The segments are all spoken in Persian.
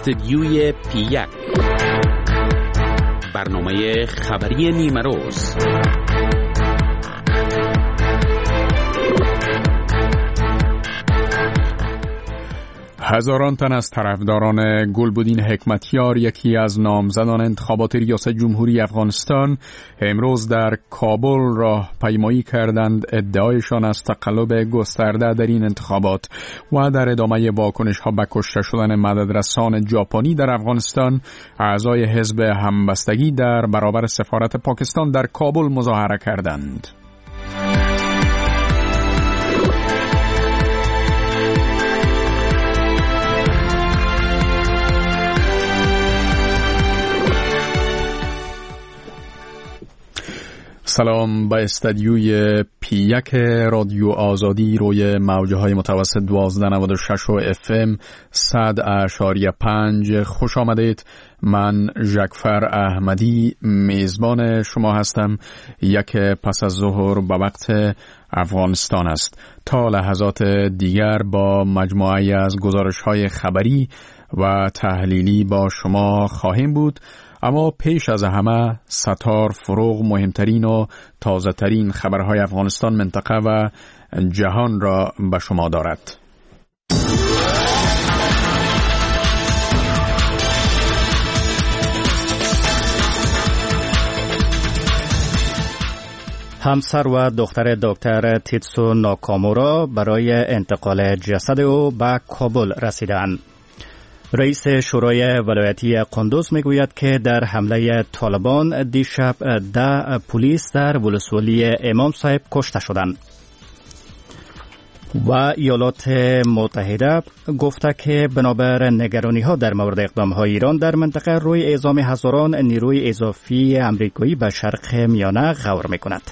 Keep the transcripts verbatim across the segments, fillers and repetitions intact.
استدیوی پی یک، برنامه خبری نیمه روز. هزاران تن از طرفداران گلبدین حکمتیار، یکی از نامزدان انتخابات ریاست جمهوری افغانستان، امروز در کابل راه پیمایی کردند. ادعایشان از تقلب گسترده در این انتخابات و در ادامه واکنش‌ها به کشته شدن مددرسان ژاپنی در افغانستان، اعضای حزب همبستگی در برابر سفارت پاکستان در کابل مظاهره کردند. سلام به استدیوی پی یک رادیو آزادی روی موجه های متوسط دوازده نود و شش و اف ام صد اشاریه پنج خوش آمدید. من ژکفر احمدی میزبان شما هستم. یک پس از ظهر به وقت افغانستان است. تا لحظات دیگر با مجموعه از گزارش های خبری و تحلیلی با شما خواهیم بود، اما پیش از همه ستار فروغ مهمترین و تازه ترین خبرهای افغانستان، منطقه و جهان را به شما دارد. همسر و دختر دکتر تیتسو ناکامورا برای انتقال جسد او به کابل رسیدند. رئیس شورای ولایتی قندوز میگوید که در حمله طالبان دیشب ده پلیس در ولسوالی امام صاحب کشته شدند. و ایالات متحده گفته که بنابر نگرانی ها در مورد اقدام های ایران در منطقه روی اعزام هزاران نیروی اضافی امریکایی به شرق میانه غور میکند.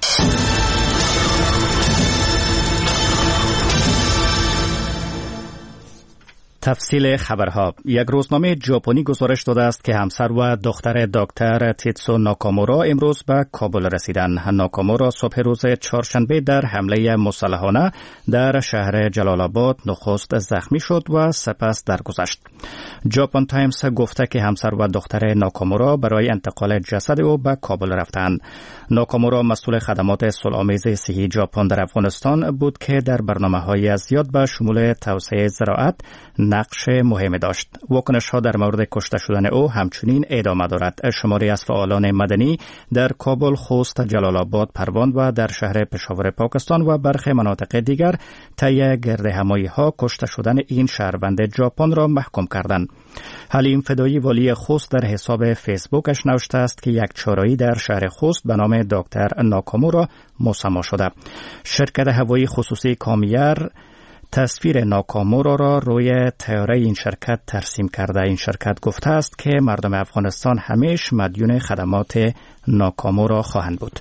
تفصیل خبرها. یک روزنامه ژاپنی گزارش داده است که همسر و دختر دکتر تیتسو ناکامورا امروز به کابل رسیدند. ناکامورا صبح روز چهارشنبه در حمله مسلحانه در شهر جلال آباد نخست زخمی شد و سپس درگذشت. ژاپن تایمز گفته که همسر و دختر ناکامورا برای انتقال جسد او به کابل رفتند. ناکامورا مسئول خدمات صلح‌آمیز صحی ژاپن در افغانستان بود که در برنامه‌های زیاد به شمول توسعه زراعت نقش مهمی داشت. واکنش‌ها در مورد کشته شدن او همچنین ادامه دارد. شماری از فعالان مدنی در کابل، خوست، جلال آباد، پروان و در شهر پشاور پاکستان و برخی مناطق دیگر طی گردهمایی‌ها کشته شدن این شهروند ژاپن را محکوم کردند. حلیم فدایی والی خوست در حساب فیسبوکش نوشته است که یک چهارراه در شهر خوست به نام دکتر ناکامورا مسما شده. شرکت هوایی خصوصی کامیر تصویر ناکامورا را روی طیاره این شرکت ترسیم کرده. این شرکت گفته است که مردم افغانستان همیشه مدیون خدمات ناکامورا خواهند بود.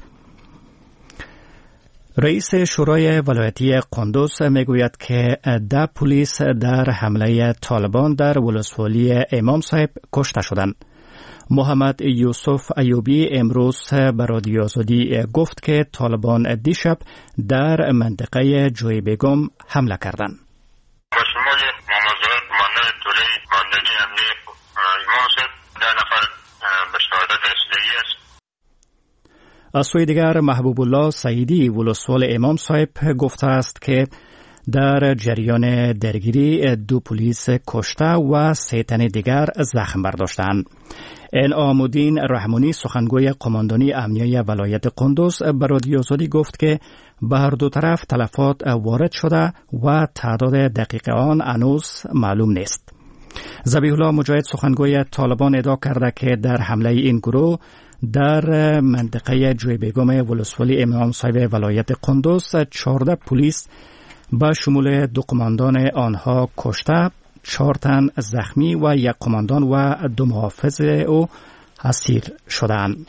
رئیس شورای ولایتی قندوز میگوید که ده پلیس در حمله طالبان در ولسوالی امام صاحب کشته شدند. محمد یوسف ایوبی امروز به رادیو آزادی گفت که طالبان دیشب در منطقه جوی بیگم حمله کردند. با شمول ممازات ماندن طوله ماندنی امنی امام صاحب ده نفر به شهادت رسیدگی است. از سوی دیگر محبوب الله سعیدی ولسوال امام صاحب گفته است که در جریان درگیری دو پلیس کشته و سه تن دیگر زخم برداشتند. انعام الدین رحمانی سخنگوی قماندانی امنیه ولایت قندوز به رادیو آزادی گفت که به هر دو طرف تلفات وارد شده و تعداد دقیق آن هنوز معلوم نیست. ذبیح الله مجاهد سخنگوی طالبان ادعا کرده که در حمله این گروه در منطقه جوی بیگم ولسوالی امام صاحب ولایت قندوز چهارده پلیس با شمول دو قماندان آنها کشته، چهار تن زخمی و یک قماندان و دو محافظ او اسیر شدند.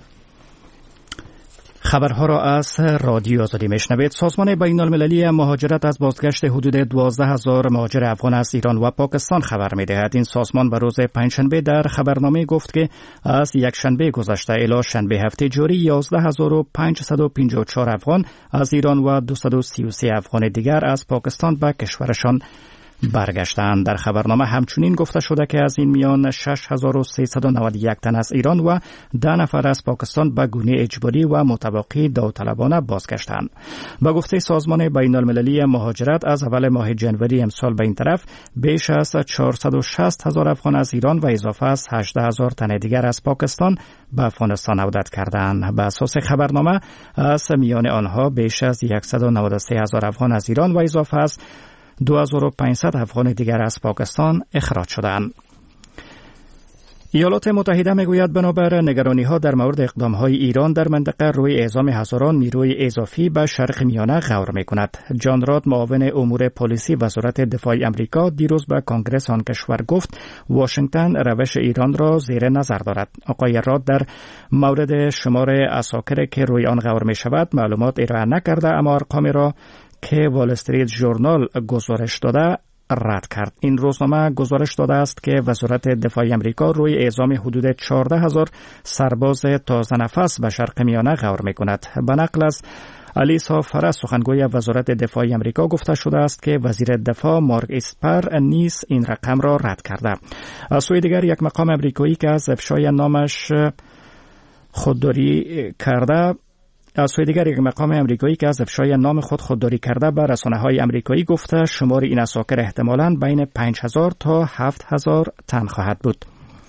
خبرها را از رادیو آزادی میشنوید. سازمان بین المللی مهاجرت از بازگشت حدود دوازده هزار مهاجر افغان از ایران و پاکستان خبر می‌دهد. این سازمان به روز پنجشنبه در خبرنامه گفت که از یک شنبه گذشته الی شنبه هفته جاری یازده هزار و پانصد و پنجاه و چهار افغان از ایران و دویست و سی و سه افغان دیگر از پاکستان به کشورشان برگشتند. در خبرنامه همچنین گفته شده که از این میان شش هزار و سیصد و نود و یک تن از ایران و ده نفر از پاکستان به گونه اجباری و متوقی داوطلبانه بازگشتند. به گفته سازمان بین المللی مهاجرت از اول ماه جنوری امسال به این طرف بیش از چهارصد و شصت هزار افغان از ایران و اضافه از هجده هزار تن دیگر از پاکستان به افغانستان عودت کردند. به اساس خبرنامه از میان آنها بیش از صد و نود و سه هزار افغان از ایران و اضافه از دو هزار و پانصد افغان دیگر از پاکستان اخراج شدند. ایالات متحده میگوید بنابر نگرانی‌ها در مورد اقدام‌های ایران در منطقه روی اعزام هزاران نیروی اضافی به شرق میانه غور می‌کند. جان راد، معاون امور پلیسی وزارت دفاع آمریکا، دیروز به کنگره آن کشور گفت واشنگتن روش ایران را زیر نظر دارد. آقای راد در مورد شمار عساکر که روی آن غور می‌شود معلومات ارائه نکرده، اما ارقامی را که وال استریت ژورنال گزارش داده رد کرد. این روزنامه گزارش داده است که وزارت دفاع آمریکا روی اعزام حدود چهارده هزار سرباز تازه نفس به شرق میانه غور می‌کند. به نقل از الیسا فرس، سخنگوی وزارت دفاع آمریکا، گفته شده است که وزیر دفاع مارک اسپر نیز این رقم را رد کرده. از سوی دیگر یک مقام آمریکایی که از افشای نامش خودداری کرده از سوی دیگر یک مقام امریکایی که از افشای نام خود خودداری کرده به رسانه‌های امریکایی گفته شمار این عساکر احتمالاً بین پنج هزار تا هفت هزار تن خواهد بود.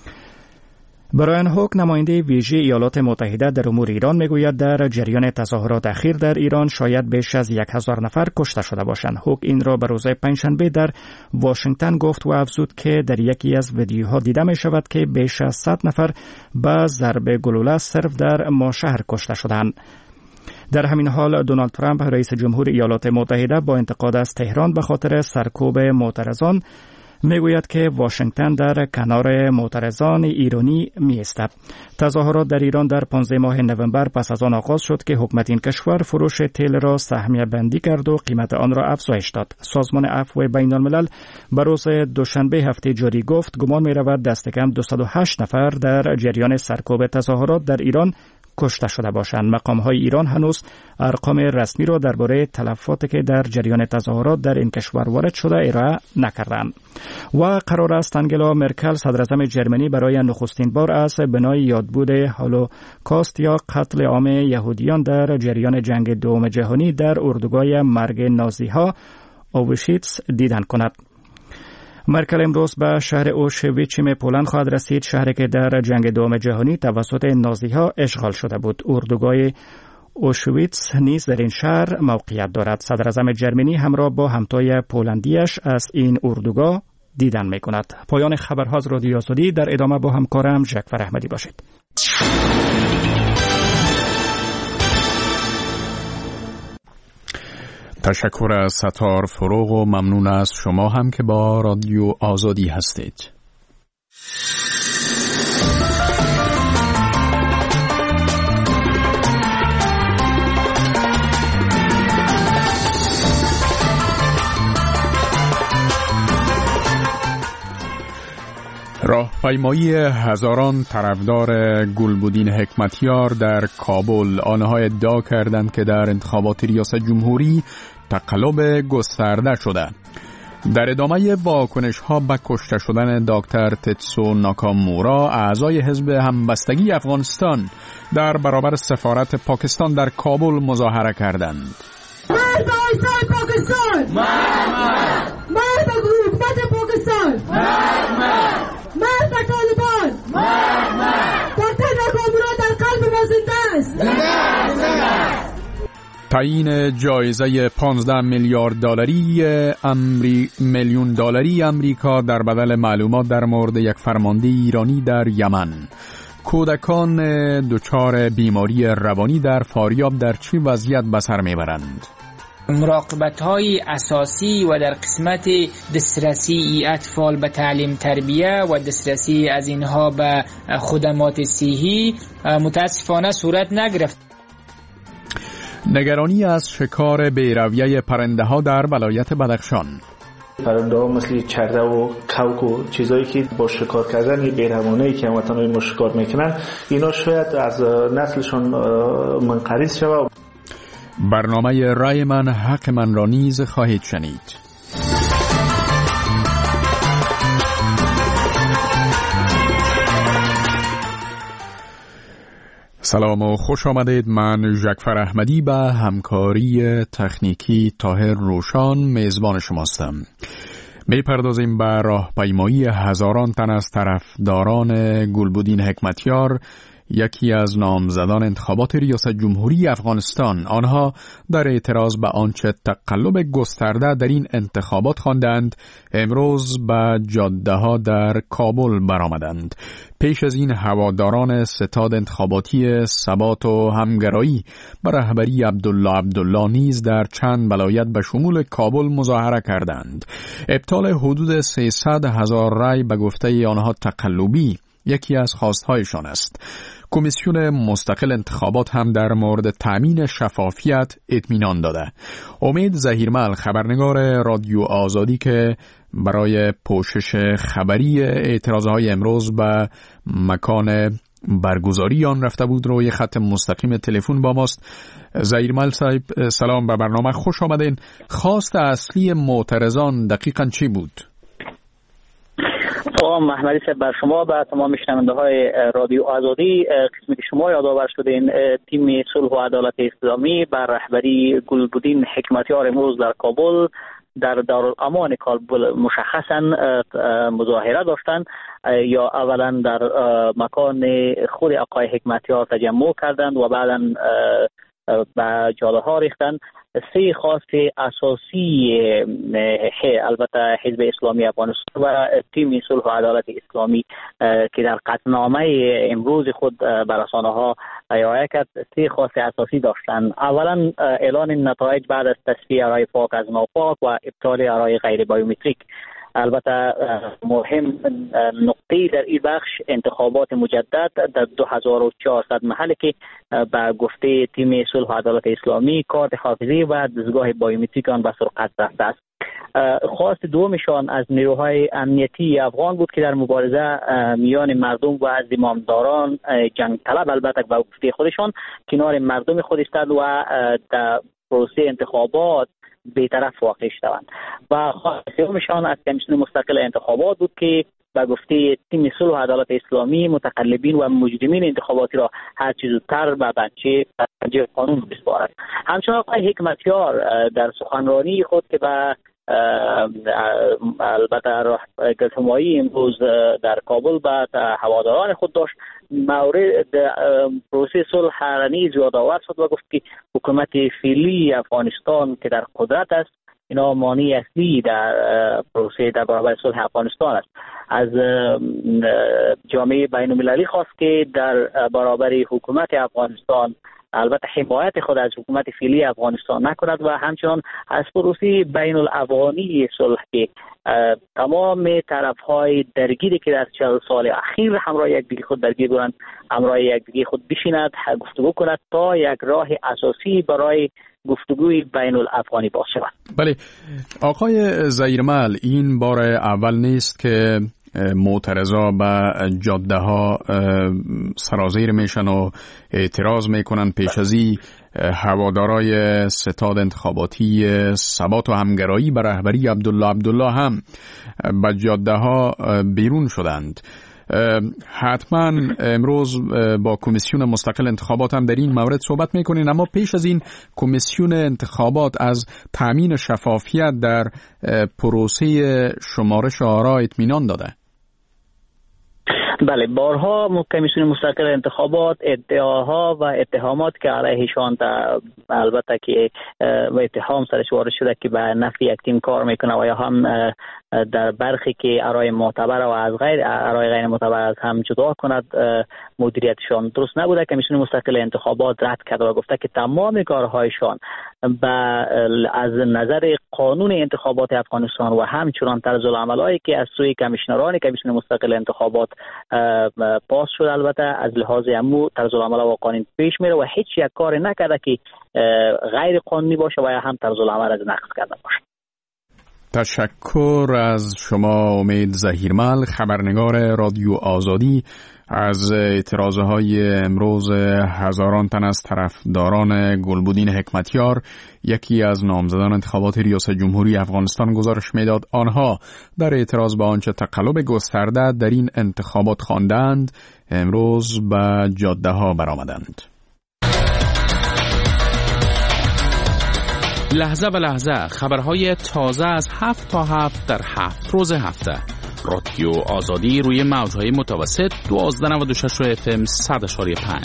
برایان هوک، نماینده ویژه ایالات متحده در امور ایران، میگوید در جریان تظاهرات اخیر در ایران شاید بیش از یک هزار نفر کشته شده باشند. هوک این را به روز پنجشنبه در واشنگتن گفت و افزود که در یکی از ویدیوها دیده می شود که بیش از صد نفر به ضرب گلوله صرف در ماشهر کشته شدند. در همین حال دونالد ترامپ، رئیس جمهور ایالات متحده، با انتقاد از تهران به خاطر سرکوب معترضان میگوید که واشنگتن در کنار معترضان ایرانی می‌ایستد. تظاهرات در ایران در پانزده ماه نوامبر پس از آن آغاز شد که حکومت این کشور فروش تیل را سهمیه بندی کرد و قیمت آن را افزایش داد. سازمان عفو بین الملل به روز دوشنبه هفته جاری گفت گمان می‌رود دست کم دویست و هشت نفر در جریان سرکوب تظاهرات در ایران کشته شده باشند. مقام‌های ایران هنوز ارقام رسمی را درباره تلفاتی که در جریان تظاهرات در این کشور وارد شده ارائه نکردند. و قرار است انگلا مرکل، صدراعظم جرمنی، برای نخستین بار از بنای یادبود هولوکاست یا قتل عام یهودیان در جریان جنگ دوم جهانی در اردوگاه مرگ نازی‌ها اوشویتس دیدن کند. مرکل امروز به شهر اوشویچیم پولند خواهد رسید، شهری که در جنگ دوم جهانی توسط نازی‌ها اشغال شده بود. اردوگاه اوشویتس نیز در این شهر موقعیت دارد. صدراعظم جرمنی همراه با همتای پولندیش از این اردوگاه دیدن می‌کند. پایان خبرها از رادیو آزادی. در ادامه با همکارم جعفر احمدی باشید. تشکر از ستار فروغ و ممنون از شما هم که با رادیو آزادی هستید. راهپیمایی هزاران طرفدار گلبدین حکمتیار در کابل. آنها ادعا کردند که در انتخابات ریاست جمهوری تقلب گسترده شده. در ادامه واکنش‌ها به کشته شدن دکتر تتسو ناکامورا، اعضای حزب همبستگی افغانستان در برابر سفارت پاکستان در کابل مظاهره کردند. مرد آیسای پاکستان! مرد مرد! مرد از حکومت پاکستان! مرد مرد! مرد از طالبان! مرد مرد! دکتر ناکامورا در قلب ما زنده است! زنده است! زنده است! تعیین جایزه پانزده میلیارد دلاری امری... میلیون دلاری آمریکا در بدل معلومات در مورد یک فرمانده ایرانی در یمن. کودکان دچار بیماری روانی در فاریاب در چه وضعیت به سر میبرند؟ مراقبت‌های اساسی و در قسمت دسترسی اطفال به تعلیم تربیه و دسترسی از اینها به خدمات صحی متاسفانه صورت نگرفت. نگرانی از شکار بی‌رویه پرنده ها در ولایت بدخشان. پرنده ها مثل چرده و کوک و چیزایی که با شکار کردن بی‌روانه‌ای که هموطنان ما شکار میکنن، اینا شاید از نسلشون منقرض شوه. برنامه رای من حق من را نیز خواهید شنید. سلام و خوش آمدید. من ژکفر احمدی به همکاری تکنیکی طاهر روشان میزبان شماستم. میپردازیم به راهپیمایی هزاران تن از طرفداران گلبدین حکمتیار، یکی از نامزدان انتخابات ریاست جمهوری افغانستان. آنها در اعتراض به آنچه تقلب گسترده در این انتخابات خواندند، امروز به جاده‌ها در کابل برآمدند. پیش از این هواداران ستاد انتخاباتی ثبات و همگرایی به رهبری عبدالله عبدالله نیز در چند ولایت به شمول کابل مظاهره کردند. ابطال حدود سیصد هزار رای به گفته آنها تقلبی یکی از خواستهایشان است. کمیسیون مستقل انتخابات هم در مورد تأمین شفافیت اطمینان داده. امید ظهیرمل، خبرنگار رادیو آزادی که برای پوشش خبری اعتراضهای امروز به مکان برگزاری آن رفته بود، روی خط مستقیم تلفن با ماست. ظهیرمل صاحب سلام، به برنامه خوش آمدین. خواست اصلی معترضان دقیقاً چی بود؟ سلام محمدی صاحب بر شما و تمام شنونده های رادیو آزادی. قسمی که شما یادآور شدین، تیم صلح و عدالت اسلامی بر رهبری گلبدین حکمتیار امروز در کابل در دارالامان کابل مشخصا مظاهره داشتند. یا اولا در مکان خود آقای حکمتیار تجمع کردند و بعدا به جاده ها ریختند. سه خواست اساسی البته حزب اسلامی افغانستان و تیم صلح و عدالت اسلامی که در قطعنامه امروز خود بر رسانه ها ارائه کرد، سه خواست اساسی داشتند. اولا اعلان نتایج بعد از تصفیه ارای پاک از ناپاک و ابطال ارای غیر بایومتریک. البته مهم نقطه در این بخش انتخابات مجدد در دو هزار و چهارصد محلی که به گفته تیم صلح و عدالت اسلامی کارت حافظی و دستگاه بایومتریک آن به سرقت رفته است. خواست دومشان از نیروهای امنیتی افغان بود که در مبارزه میان مردم و زمامداران جنگ طلب البته به گفته خودشان کنار مردم خود ایستاد و در پروسه انتخابات بی‌طرف واقع شدند. و خواست سومشان از کمیسیون مستقل انتخابات بود که به گفته تیم صلح و عدالت اسلامی متقلبین و مجرمین انتخاباتی را هر چه زودتر به بنچه بنچه قانون بسپارد. همچنین آقای حکمتیار در سخنرانی خود که به البته گفتمایی امروز در کابل بعد هواداران خود داشت، مورد پروسه صلح نیز یادآور شد و گفت که حکومت فعلی افغانستان که در قدرت است، اینا مانع اصلی در پروسه در برابر صلح افغانستان است. از جامعه بین المللی خواست که در برابر حکومت افغانستان البته حمایت خود از حکومت فعلی افغانستان نکند و همچنان از پروسه بین الافغانی صلح که تمام طرف‌های درگیری که در چهل سال اخیر همراه یکدیگر خود درگیر بودند، همراه یکدیگر خود بشیند، گفتگو کند تا یک راه اساسی برای گفتگوی بین الافغانی باز شود. بله آقای ظهیرمل، این بار اول نیست که معترضا به جاده ها سرازیر میشن و اعتراض میکنن. پیش از این هوادارای ستاد انتخاباتی ثبات و همگرایی به رهبری عبدالله عبدالله هم به جاده ها بیرون شدند. حتما امروز با کمیسیون مستقل انتخابات هم در این مورد صحبت میکنین، اما پیش از این کمیسیون انتخابات از تأمین شفافیت در پروسه شمارش آرا اطمینان داده. بله، بارها کمیسیون مستقل انتخابات ادعاها و اتهامات که علیهشان البته که و اتهام سرش وارد شده که به نفی یک تیم کار میکنه و یا هم در برخی که ارای معتبر و از غیر ارای غیر معتبر از هم جدا کند مدیریتشان درست نبوده. کمیسیون مستقل انتخابات رد کرد و گفته که تمام کارهایشان به از نظر قانون انتخابات افغانستان و همچنان طرز العملایی که از سوی کمیشنران کمیسیون مستقل انتخابات پاس شد البته از لحاظ امو طرز العمل و قانون پیش میره و هیچ یک کار نکرده که غیر قانونی باشه و یا هم طرز العمل از نقض کرده باشه. تشکر از شما امید ظهیرمل، خبرنگار رادیو آزادی، از اعتراضهای امروز هزاران تن از طرفداران گلبدین حکمتیار، یکی از نامزدان انتخابات ریاست جمهوری افغانستان، گزارش میداد آنها در اعتراض به آنچه تقلب گسترده در این انتخابات خواندند امروز به جاده ها برآمدند. لحظه به لحظه خبرهای تازه از هفت تا هفت در هفت روز هفته. رادیو آزادی روی موجهای متوسط دوازده نود و شش اف ام صد اشاری پنج.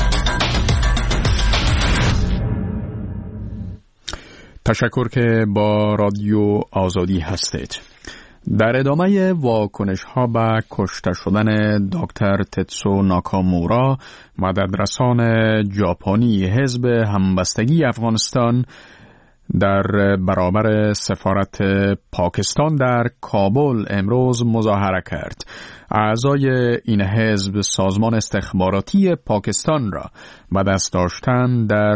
تشکر که با رادیو آزادی هستید. در ادامه واکنش ها به کشته شدن دکتر تتسو ناکامورا، مددرسان ژاپنی حزب همبستگی افغانستان در برابر سفارت پاکستان در کابل امروز مظاهره کرد. اعضای این حزب سازمان استخباراتی پاکستان را به دست داشتن در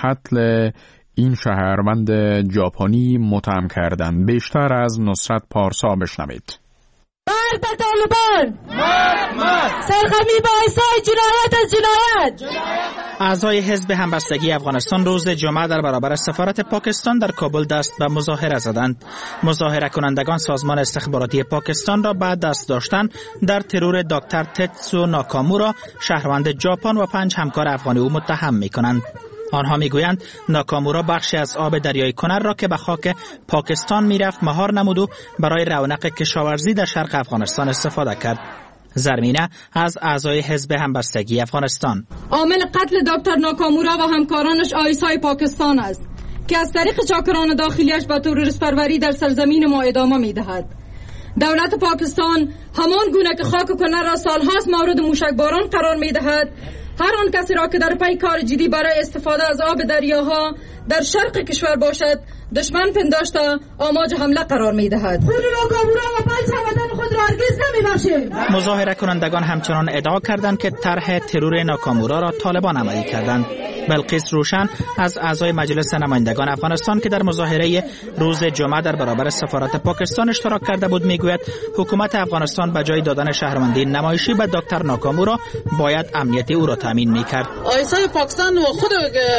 قتل این شهروند ژاپنی متهم کردند. بیشتر از نصرت پارسا بشنوید. مرد به طالبان، مرد مرد، سرخمی با ایسای جنایت از جنایت. اعضای حزب همبستگی افغانستان روز جمعه در برابر سفارت پاکستان در کابل دست به مظاهره زدند. مظاهره کنندگان سازمان استخباراتی پاکستان را بعد دست داشتن در ترور دکتر تتسو ناکامورا، شهروند ژاپن و پنج همکار افغانی او متهم می‌کنند. آنها میگویند ناکامورا بخشی از آب دریای کنر را که به خاک پاکستان میرفت مهار نمود و برای رونق کشاورزی در شرق افغانستان استفاده کرد. زرمینه از اعضای حزب همبستگی افغانستان: عامل قتل دکتر ناکامورا و همکارانش آیسای پاکستان است که از طریق چاکران داخلیش به تروریست پروری در سرزمین ما ادامه میدهد. دولت پاکستان همان گونه که خاک کنر را سالهاست مورد موشکباران قرار میدهد، هر آن کسی را که در پی کار جدی برای استفاده از آب دریاها در شرق کشور باشد دشمن پنداشته آماج حمله قرار می‌دهد. خود ناکامورا و پنج هموطن خود را هرگز نمی‌بخشیم. مظاهره کنندگان همچنان ادعا کردند که طرح ترور ناکامورا را طالبان عملی کردند. بلقیس روشن از اعضای مجلس نمایندگان افغانستان که در مظاهره روز جمعه در برابر سفارت پاکستان اشتراک کرده بود میگوید حکومت افغانستان به جای دادن شهروندی نمایشی به دکتر ناکامورا باید امنیت او را تامین میکرد. آیسای پاکستان و خود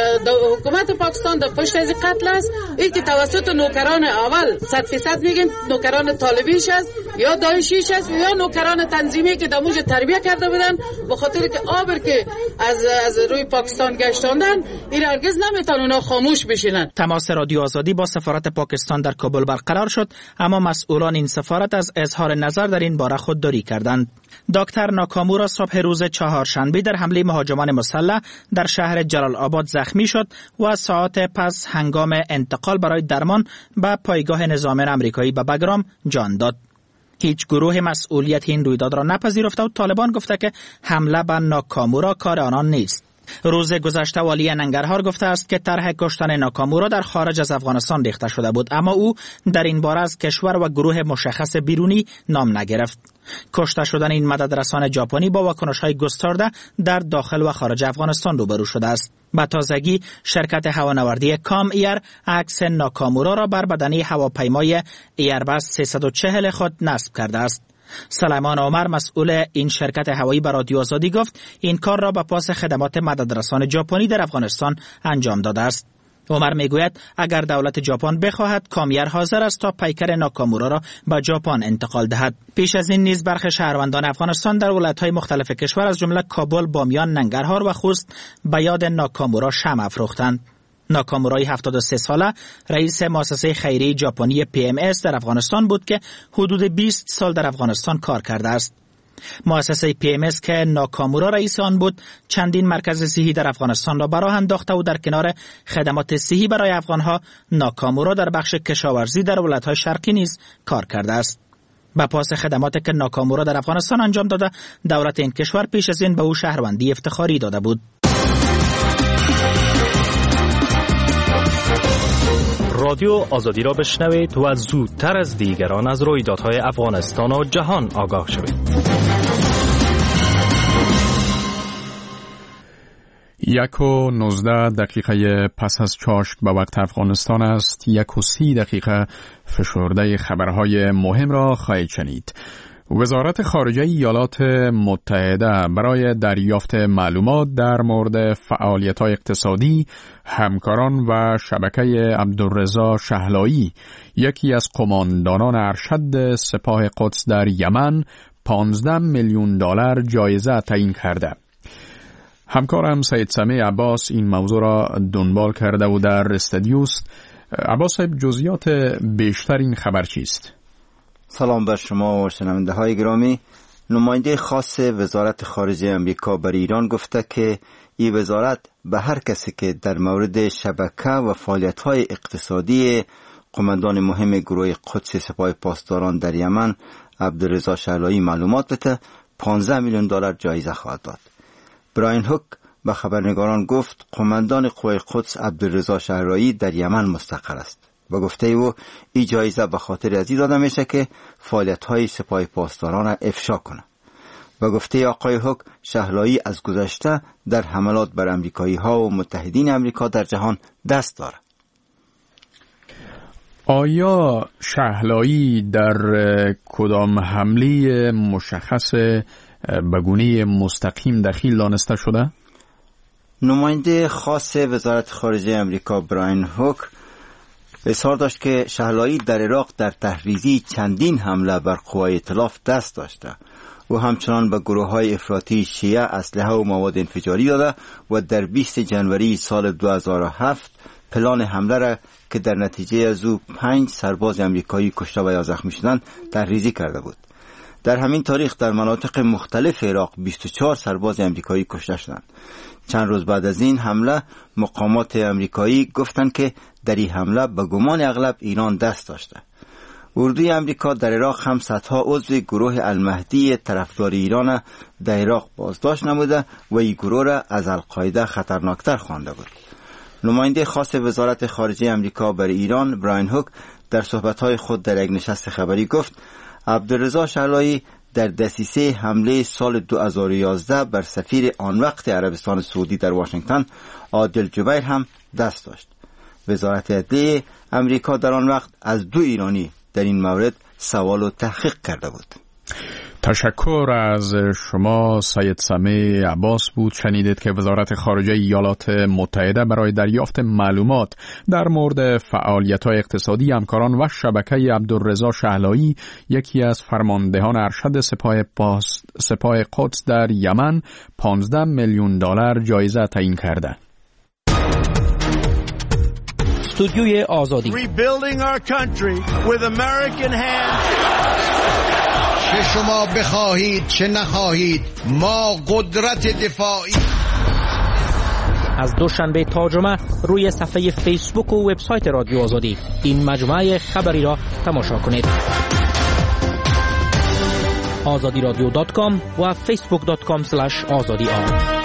حکومت پاکستان در پشت از قتل است. این که توسط نوکران اول صد فیصد میگیم نوکران طالبیش است یا داعشیش است یا نوکران تنظیمی که دموج تربیت کرده بودن به خاطر که آبر که از از روی پاکستان گشتاندن این هرگز نمیتونن اونا خاموش بشینن. تماس رادیو آزادی با سفارت پاکستان در کابل برقرار شد، اما مسئولان این سفارت از اظهار نظر در این باره خودداری کردند. دکتر ناکامورا صبح روز چهارشنبه در حمله مهاجمان مسلح در شهر جلال آباد زخمی شد و ساعت پس هنگام انتقال برای درمان به پایگاه نظامیان آمریکایی به بگرام جان داد. هیچ گروه مسئولیت این رویداد را نپذیرفته و طالبان گفته که حمله به ناکامورا کار آنان نیست. روز گذشته والی ننگرهار گفته است که طرح کشتن ناکامورا در خارج از افغانستان ریخته شده بود، اما او در این باره از کشور و گروه مشخص بیرونی نام نگرفت. کشته شدن این مددرسان ژاپنی با واکنش‌های گسترده در داخل و خارج افغانستان روبرو شده است. به تازگی شرکت هوانوردی کام ایر عکس ناکامورا را بر بدنه هواپیمای ایربس سیصد و چهل خود نصب کرده است. سلیمان عمر مسئول این شرکت هوایی به رادیو آزادی گفت این کار را به پاس خدمات مددرسان ژاپنی در افغانستان انجام داده است. عمر میگوید اگر دولت ژاپن بخواهد کامیر حاضر است تا پیکر ناکامورا را به ژاپن انتقال دهد. پیش از این نیز برخی شهروندان افغانستان در ولایت‌های مختلف کشور از جمله کابل، بامیان، ننگرهار و خوست به یاد ناکامورا شمع افروختند. ناکامورای هفتاد و سه ساله رئیس مؤسسه خیریه ژاپنی پی ام اس در افغانستان بود که حدود بیست سال در افغانستان کار کرده است. مؤسسه پی ام اس که ناکامورا رئیس آن بود چندین مرکز صحی در افغانستان را به راه انداخته و در کنار خدمات صحی برای افغانها ناکامورا در بخش کشاورزی در ولایت‌های شرقی نیز کار کرده است. با پاس خدماتی که ناکامورا در افغانستان انجام داده دولت این کشور پیش از این به او شهروندی افتخاری داده بود. رادیو آزادی را بشنوید و زودتر از دیگران از رویدادهای افغانستان و جهان آگاه شوید. یک و نوزده دقیقه پس از چاشت به وقت افغانستان است. یک و سی دقیقه فشرده خبرهای مهم را خواهید شنید. وزارت خارجه ایالات متحده برای دریافت معلومات در مورد فعالیت‌های اقتصادی همکاران و شبکه عبدالرضا شهلایی، یکی از قماندانان ارشد سپاه قدس در یمن، پانزده میلیون دلار جایزه تعیین کرده. همکارم سید سمیع عباس این موضوع را دنبال کرده و در استودیو است. عباس صاحب، جزئیات بیشتر این خبر چیست؟ سلام بر شما و شنونده های گرامی. نماینده خاص وزارت خارجه امریکا بر ایران گفته که این وزارت به هر کسی که در مورد شبکه و فعالیت های اقتصادی قماندان مهم گروه قدس سپاه پاسداران در یمن عبدالرضا شهلایی معلومات بده، پانزده میلیون دلار جایزه خواهد داد. براین هوک به خبرنگاران گفت قماندان قوای قدس عبدالرضا شهلایی در یمن مستقر است و گفته او این جایزه به خاطر از این داده میشه که فعالیت‌های سپاه پاسداران را افشا کنه. و گفته آقای هوک شهلایی از گذشته در حملات بر امریکایی‌ها و متحدین امریکا در جهان دست داره. آیا شهلایی در کدام حمله مشخص به گونه مستقیم دخیل دانسته شده؟ نماینده خاص وزارت خارجه امریکا براین هوک اظهار داشت که شهلایی در عراق در تحریزی چندین حمله بر قوای ائتلاف دست داشته و همچنان به گروه های افراطی شیعه اسلحه و مواد انفجاری داده و در بیست جنوری سال دو هزار و هفت پلان حمله را که در نتیجه از او پنج سرباز امریکایی کشته و یا زخمی شدند تحریزی کرده بود. در همین تاریخ در مناطق مختلف عراق بیست و چهار سرباز امریکایی کشته شدند. چند روز بعد از این حمله مقامات امریکایی گفتند که در این حمله به گمان اغلب ایران دست داشته. اردوی امریکا در عراق هم صدها عضو گروه المهدی طرفدار ایران در عراق بازداشت نموده و این گروه را از القاعده خطرناکتر خوانده بود. نماینده خاص وزارت خارجه امریکا برای ایران براین هوک در صحبت‌های خود در یک نشست خبری گفت عبدالرضا شهلایی در دسیسه حمله سال دو هزار و یازده بر سفیر آن وقت عربستان سعودی در واشنگتن عادل جبیر هم دست داشت. وزارت عدلیه امریکا در آن وقت از دو ایرانی در این مورد سوال و تحقیق کرده بود. تشکر از شما سید سمیع عباس بود. شنیدید که وزارت خارجه ایالات متحده برای دریافت معلومات در مورد فعالیت‌های اقتصادی همکاران و شبکه عبدالرضا شهلایی، یکی از فرماندهان ارشد سپاه پاس سپاه قدس در یمن، پانزده میلیون دلار جایزه تعیین کرده. استودیوی آزادی. Rebuilding our country with American hands. چه شما بخواهید چه نخواهید ما قدرت دفاعی. از دوشنبه تا جمعه روی صفحه فیسبوک و وبسایت رادیو آزادی این مجموعه خبری را تماشا کنید. آزادی رادیو دات کام و فیسبوک دات کام اسلش آزادی آر.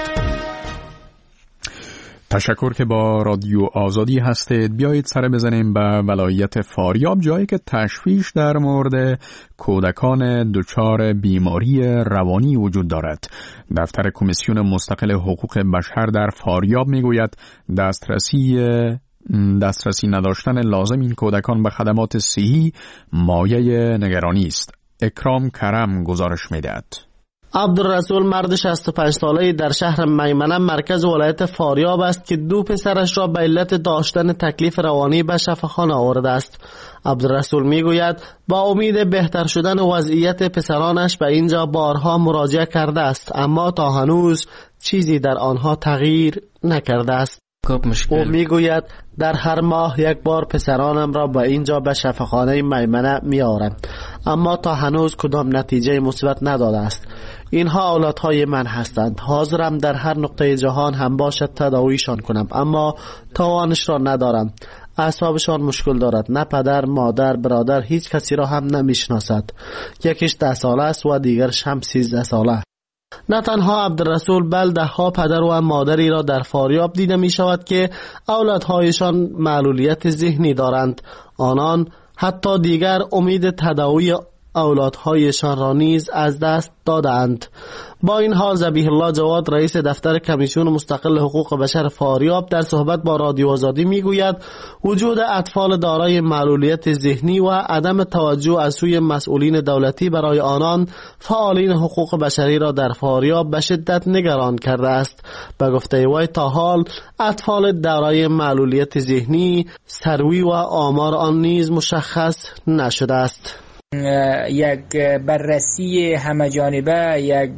تشکر که با رادیو آزادی هستید. بیایید سر بزنیم به ولایت فاریاب، جایی که تشویش در مورد کودکان دچار بیماری روانی وجود دارد. دفتر کمیسیون مستقل حقوق بشر در فاریاب میگوید دسترسی دسترسی نداشتن لازم این کودکان به خدمات صحی مایه نگرانی است. اکرام کرم گزارش میدهد. عبدالرسول مرد شصت و پنج ساله‌ای در شهر میمنه مرکز ولایت فاریاب است که دو پسرش را به علت داشتن تکلیف روانی به شفاخانه آورده است. عبدالرسول میگوید با امید بهتر شدن وضعیت پسرانش به اینجا بارها مراجعه کرده است، اما تا هنوز چیزی در آنها تغییر نکرده است. او میگوید در هر ماه یک بار پسرانم را به اینجا به شفاخانه میمنه میآورم، اما تا هنوز کدام نتیجه مثبت نداده است. اینها اولادهای من هستند. حاضرم در هر نقطه جهان هم باشد تداویشان کنم، اما توانش را ندارم. اعصابشان مشکل دارد. نه پدر، مادر، برادر، هیچ کسی را هم نمیشناسد. یکیش ده ساله است و دیگرش هم سیزده ساله. نه تنها عبدالرسول بل ده ها پدر و مادری را در فاریاب دیده می شود که اولادهایشان معلولیت ذهنی دارند. آنان حتی دیگر امید تداوی اولادهایشان را نیز از دست دادند. با این حال ذبیح الله جواد رئیس دفتر کمیسیون مستقل حقوق بشر فاریاب در صحبت با رادیو آزادی میگوید وجود اطفال دارای معلولیت ذهنی و عدم توجه از سوی مسئولین دولتی برای آنان فعالین حقوق بشری را در فاریاب به شدت نگران کرده است. به گفته وی تا حال اطفال دارای معلولیت ذهنی سروی و آمار آن نیز مشخص نشده است. یک بررسی همه جانبه یک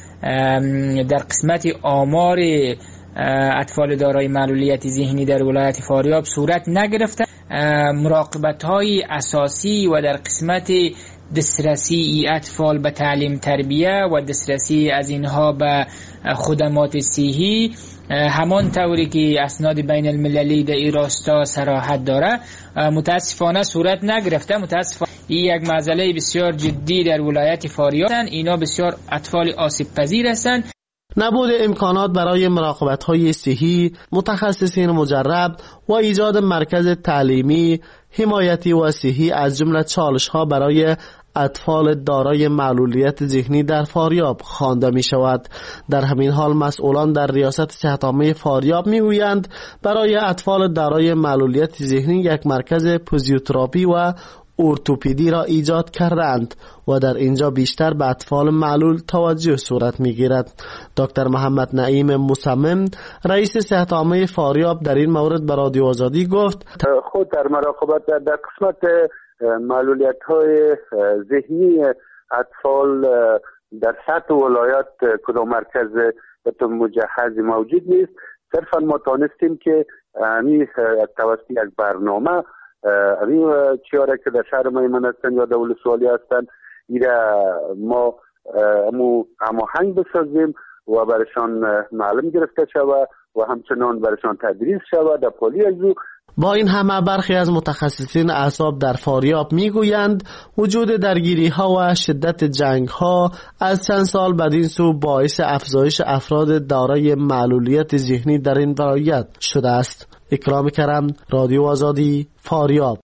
در قسمت آمار اطفال دارای معلولیت ذهنی در ولایت فاریاب صورت نگرفته. مراقبت های اساسی و در قسمت دسترسی ای اطفال به تعلیم تربیه و دسترسی از اینها به خدمات صحی همان طوری که اسناد بین المللی در این راستا صراحت داره متاسفانه صورت نگرفته. متاسفانه این یک مسئله بسیار جدی در ولایت فاریاب است. اینا بسیار اطفال آسیب پذیر هستند. نبود امکانات برای مراقبت‌های صحی، متخصصین مجرب و ایجاد مرکز تعلیمی، حمایتی و صحی از جمله چالش‌ها برای اطفال دارای معلولیت ذهنی در فاریاب خوانده می شود. در همین حال مسئولان در ریاست صحت‌عامه فاریاب می گویند برای اطفال دارای معلولیت ذهنی یک مرکز فیزیوتراپی و ارتوپدی را ایجاد کردند و در اینجا بیشتر به اطفال معلول توجه صورت می گیرد. دکتر محمد نعیم مصمم رئیس صحت عامه فاریاب در این مورد به رادیو آزادی گفت خود در مراقبت در, در قسمت معلولیت های ذهنی اطفال در سطح ولایت کدام مرکز مجهز موجود نیست. صرفا ما تانستیم که همی توسط یک برنامه همی چیاره که در شهر میمن هستن یا دول سوالی هستن ایره ما امو هماهنگ بسازیم و برشان معلوم گرفته شود و همچنان برشان تدریس شود در پالی ازو. با این همه برخی از متخصصین اعصاب در فاریاب میگویند وجود درگیری ها و شدت جنگ ها از چند سال بدین سو باعث افزایش افراد دارای معلولیت ذهنی در این ولایت شده است. اکرام کرم، رادیو آزادی، فاریاب.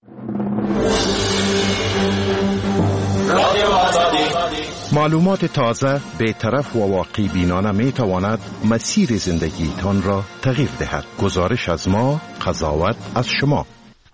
رادیو آزادی. معلومات تازه، بی‌طرف و واقعی بینانه می تواند مسیر زندگیتان را تغییر دهد. گزارش از ما، قضاوت از شما.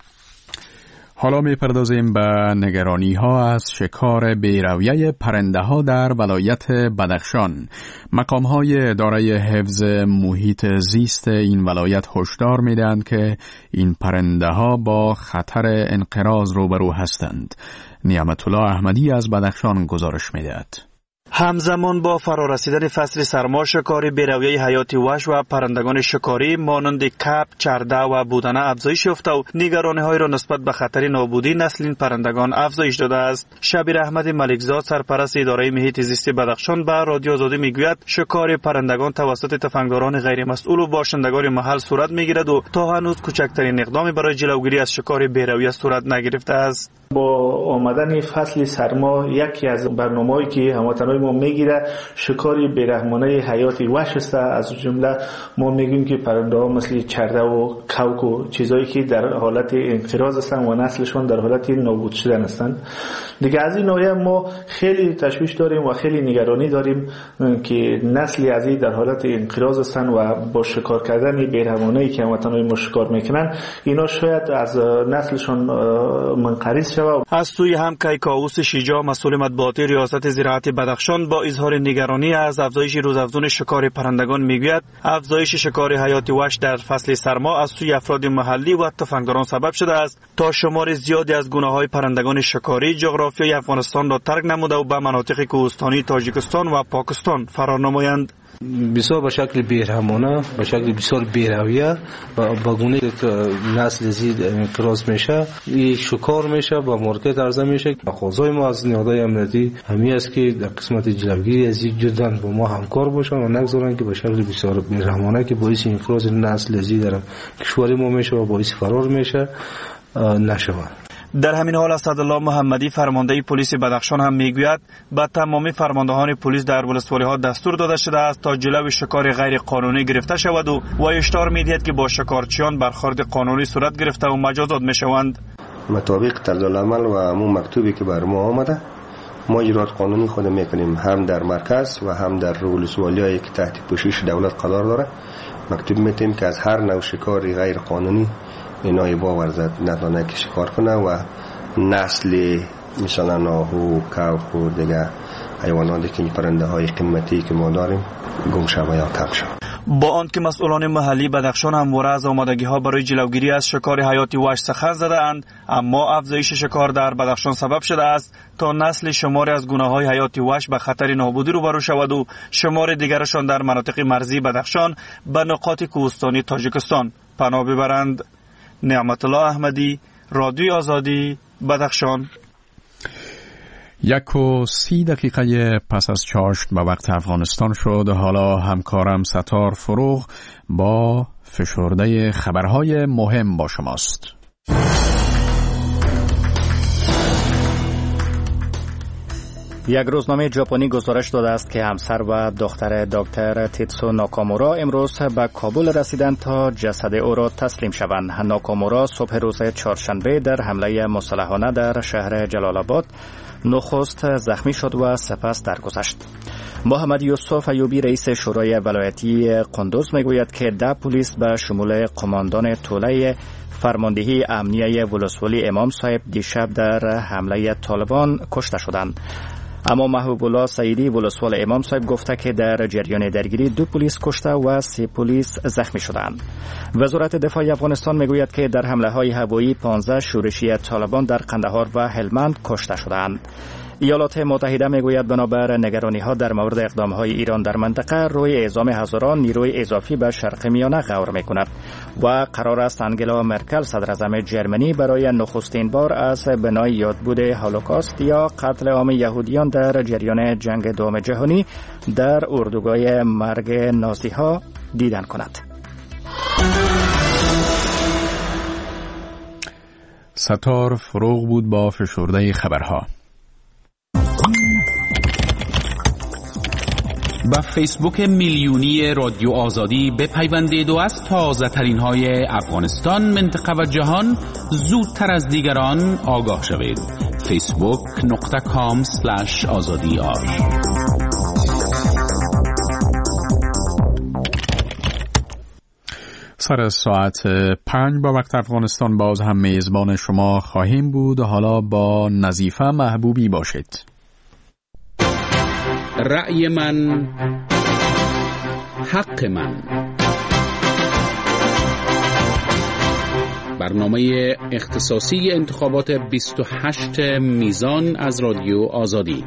حالا می پردازیم به نگرانی ها از شکار بیرویه پرنده ها در ولایت بدخشان. مقام های اداره حفظ محیط زیست این ولایت هشدار می دهند که این پرنده ها با خطر انقراض روبرو هستند. نعمت الله احمدی از بدخشان گزارش می دهد. همزمان با فرارسیدن فصل سرما، شکار بیرویه حیات وحش و پرندگان شکاری مانند کپ، چرده و بودنه افزایش یافته و نگرانی‌های را نسبت به خطر نابودی نسل این پرندگان افزایش داده است. شبیر احمد ملکزاد سرپرست اداره محیط زیست بدخشان به رادیو آزادی میگوید شکار پرندگان توسط تفنگداران غیر مسئول و باشندگان محل صورت میگیرد و تا هنوز کوچکترین اقدامی برای جلوگیری از شکار بیرویه صورت نگرفته است. با آمدن فصل سرما یکی از برنامه‌ای که هموطنان ما میگیره شکاری بیرحمانه حیات وحش است. از جمله ما میگیم که پرنده‌ها مثل چرده و کوک و چیزایی که در حالت انقراض هستند و نسلشون در حالت نابود شدن هستند. دیگه از این ناحیه ما خیلی تشویش داریم و خیلی نگرانی داریم که نسلی از این در حالت انقراض هستند و با شکار کردن بیرحمانه‌ای که هموطنان ما شکار میکنن اینا شاید از نسلشون منقرض شود. از سوی هم کیکاووس شیجا مسئول مطبوعاتی ریاست زراعت بدخشان با اظهار نگرانی از افزایش روزافزون شکار پرندگان میگوید افزایش شکار حیات وحش در فصل سرما از سوی افراد محلی و تفنگداران سبب شده است تا شمار زیادی از گونه‌های پرندگان شکاری جغرافیای افغانستان را ترک نموده و به مناطق کوهستانی تاجیکستان و پاکستان فرار نمایند. بسیار به شکل بیرحمانه، به شکل بسیار بیرویه و با گونه نسل زید انقراض میشه، این شکار میشه و مارکت عرضه میشه. خوازهای ما از نهادهای امنیتی همی است که در قسمت جلوگیری از این جداً با ما همکار باشن و نگذارن که به شکل بسیار بیرحمانه که باعث انقراض نسل زید در کشور ما میشه و باعث فرار میشه نشود. در همین حال اسدالله محمدی فرمانده پلیس بدخشان هم میگوید به تمامی فرماندهان پلیس در ولسوالی ها دستور داده شده است تا جلوی شکار غیر قانونی گرفته شود و و هشدار میدهد که با شکارچیان برخورد قانونی صورت گرفته و مجازات میشوند. مطابق طرز العمل و همون مکتوبی که بر ما آمده ما اجرات قانونی خود میکنیم، هم در مرکز و هم در ولسوالی‌هایی که تحت پوشش دولت قرار داره. مکتوب میتیم که از هر نوع شکاری غیر قانونی اینای باورزد نتونه که شکار کنه و نسل مثلا آهو، کوخ و دیگه حیواناتی که پرنده های قیمتی که ما داریم گم شوه یا کم شوه. با آن که مسئولان محلی بدخشان همواره از آمادگی ها برای جلوگیری از شکار حیاتی وحش سخن زده اند، اما افزایش شکار در بدخشان سبب شده است تا نسل شماری از گونه های حیاتی وحش به خطر نابودی روبرو شود و شمار دیگرشان در مناطق مرزی بدخشان به نقاط کوهستانی تاجیکستان پناه ببرند. نعمت الله احمدی، رادیوی آزادی، بدخشان. یک و سی دقیقه پس از چاشت به وقت افغانستان شد. حالا همکارم ستار فروغ با فشرده خبرهای مهم با شماست. یک روزنامه ژاپنی گزارش داده است که همسر و دختر دکتر تیتسو ناکامورا امروز به کابل رسیدند تا جسد او را تسلیم شوند. ناکامورا صبح روز چهارشنبه در حمله مسلحانه در شهر جلال آباد نخست زخمی شد و سپس درگذشت. محمد یوسف ایوبی رئیس شورای ولایتی قندوز میگوید که ده پلیس به شمول قماندان توله فرماندهی امنیه ولسوالی امام صاحب دیشب در حمله طالبان کشته شدند. اما محبوب الله سعیدی ولسوال امام صاحب گفته که در جریان درگیری دو پلیس کشته و سه پلیس زخمی شدند. وزارت دفاع افغانستان میگوید که در حمله های هوایی پانزده شورشی طالبان در قندهار و هلمند کشته شدند. ایالات متحده میگوید بنابر نگرانی ها در مورد اقدام های ایران در منطقه روی اعزام هزاران نیروی اضافی به شرق میانه غور میکند و قرار است انگلا مرکل صدراعظم جرمنی برای نخستین بار از بنای یادبود هولوکاست یا قتل عام یهودیان در جریان جنگ دوم جهانی در اردوگاه مرگ نازی ها دیدن کند. ستار فروغ بود با فشرده خبرها. با فیسبوک میلیونی رادیو آزادی بپیوندید و از تازه ترین های افغانستان، منطقه و جهان زودتر از دیگران آگاه شوید. فیسبوک نقطه کام سلش آزادی آر. سر ساعت پنج با وقت افغانستان باز هم میزبان شما خواهیم بود. حالا با نظیفه محبوبی باشید. رأی من حق من، برنامه اختصاصی انتخابات بیست و هشت میزان از رادیو آزادی.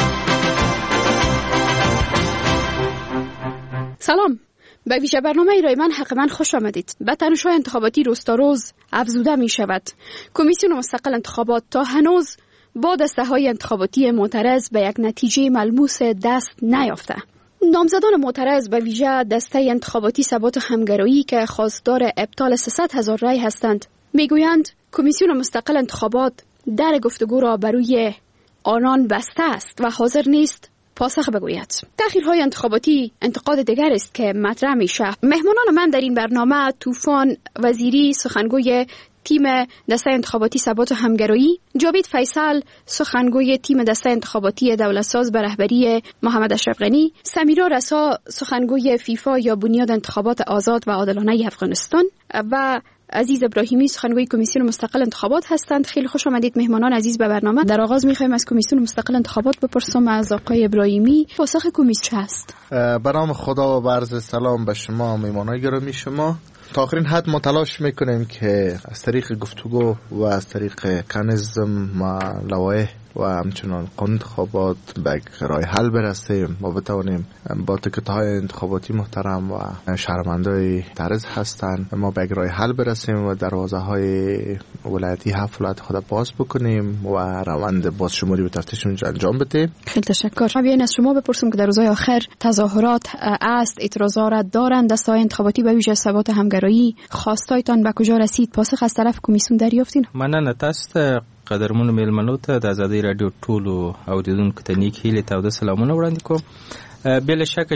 سلام، به ویژه برنامه رای من حق من خوش آمدید. به تنش‌های انتخاباتی روز افزوده می شود. کمیسیون مستقل انتخابات تا هنوز با دسته‌های انتخاباتی معترض به یک نتیجه ملموس دست نیافته. نامزدان معترض به ویژه دسته انتخاباتی ثبات همگرایی که خواستار ابطال سیصد هزار رای هستند میگویند کمیسیون مستقل انتخابات در گفتگو را بروی آنان بسته است و حاضر نیست پاسخ بگوید. تأخیرهای انتخاباتی انتقاد دیگر است که مطرح میشه. مهمانان من در این برنامه طوفان وزیری سخنگوی تیم دسته انتخاباتی ثبات و همگرایی، جاوید فیصل سخنگوی تیم دسته انتخاباتی دولتساز به رهبری محمد اشرف غنی، سمیرا رسا سخنگوی فیفا یا بنیاد انتخابات آزاد و عادلانه افغانستان و عزیز ابراهیمی سخنگوی کمیسیون مستقل انتخابات هستند. خیلی خوش آمدید مهمانان عزیز به برنامه. در آغاز می‌خوایم از کمیسیون مستقل انتخابات بپرسم از آقای ابراهیمی پاسخ کمیسیون چه است؟ به نام خدا و عرض سلام به شما مهمانان گرامی شما. تا آخرین حد ما تلاش میکنیم که از طریق گفتگو و از طریق کانیزم و لوایح و همچنان قانون انتخابات به رای حل برسیم و بتوانیم با تکت‌های انتخاباتی محترم و شهروندای تعرض هستند ما به رای حل برسیم و دروازه‌های ولایتی هفت ولایت خود باز بکنیم و روند بازشماری به تفتیش انجام بدیم. خیلی تشکر. بیاین از شما بپرسم که در روزهای آخر تظاهرات است، اعتراضات دارند، دسته‌های انتخاباتی به ویژه ثبات همگرایی، خواستایتان به کجا رسید؟ پاسخ از طرف کمیسیون دریافتین؟ مننه تاسو قدرمنو میلمنو ته د ازادي رادیو ټولو اوریدونکو ته نیک هیله او د سلامونه وړاندې کوم. بل شک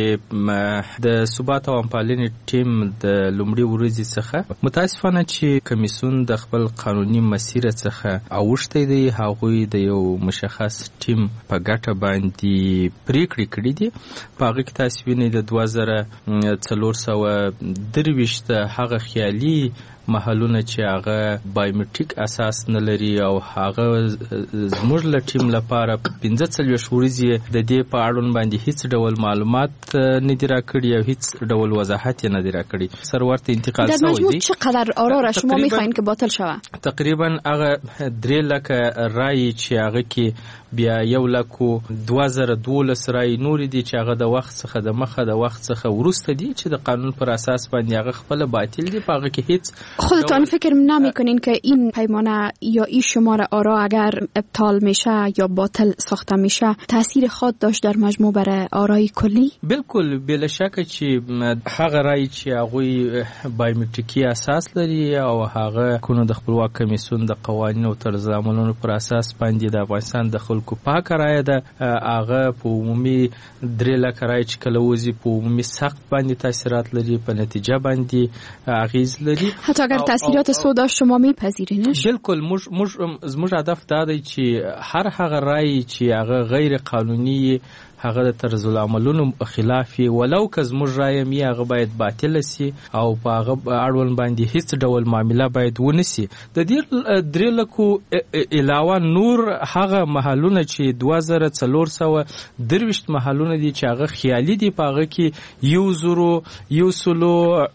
چې د ثبات او همپالنې ټیم د لومړي ورځې څخه متاسفانه چې کمیسیون د خپل قانوني مسیر څخه اوښتی دی، هغوی د یو مشخص ټیم په ګټه باندې پریکړې کړې دي. په هغه کې تاسو وینئ د دوه زره څلور سوه درویشت هغه خیالي محلونه چې هغه بایومټریک اساس نه لري او هغه زموږ له ټیم لپاره پنځه څلوېښت ورځې د دې په اړوند باندې هیڅ ډول معلومات نه دي راکړي او هیڅ ډول وضاحت یې نه دي راکړي. سرور ته انتقال در مجموع چقدر آرا را شما میخواین که باطل شود؟ تقریبا هغه درې لکه رای چې هغه کې بیا یو لکو دوه زره دولس رای نورې دي چې هغه د وخت څخه د مخه د وخت څخه وروسته دي چې د قانون پر اساس باندې هغه خپل باطل دي. په هغه کې هیڅ خودتان فکر نمی کنین که این پیمانه یا این شمار آرا اگر ابطال میشه یا باطل ساخته میشه تاثیر خود داشت در مجموع برای آرای کلی؟ بالکل بلا شک چې هغه رای چې هغه بایومټریکي اساس لري او هغه کونو د خپلواک کمیسیون د قوانینو او طرز عملونو پر اساس باندې د افغانستان د خلکو پاک رای ده، هغه په عمومي درې لکه رای چې کله وځي په عمومي سخت باندې تاثیرات لري، په نتیجه باندې اغیز لري. حتی اگر تاثیرات سودا شما میپذیرینش؟ بالکل موږ موږ زموږ هدف دا دی چې هر هغه رای چې هغه غیر قانوني هغه د طرز العملونو خلاف ولو که زموږ رای می هغه باید باطل سي او په هغه اړوند باندې هیڅ ډول معامله باید ونسي. د دې درې لکو علاوه نور هغه محلونه چې دوه زره څلور سوه درویشت محلونه دي چې هغه خیالي دي، په هغه کې یو زرو یو سلو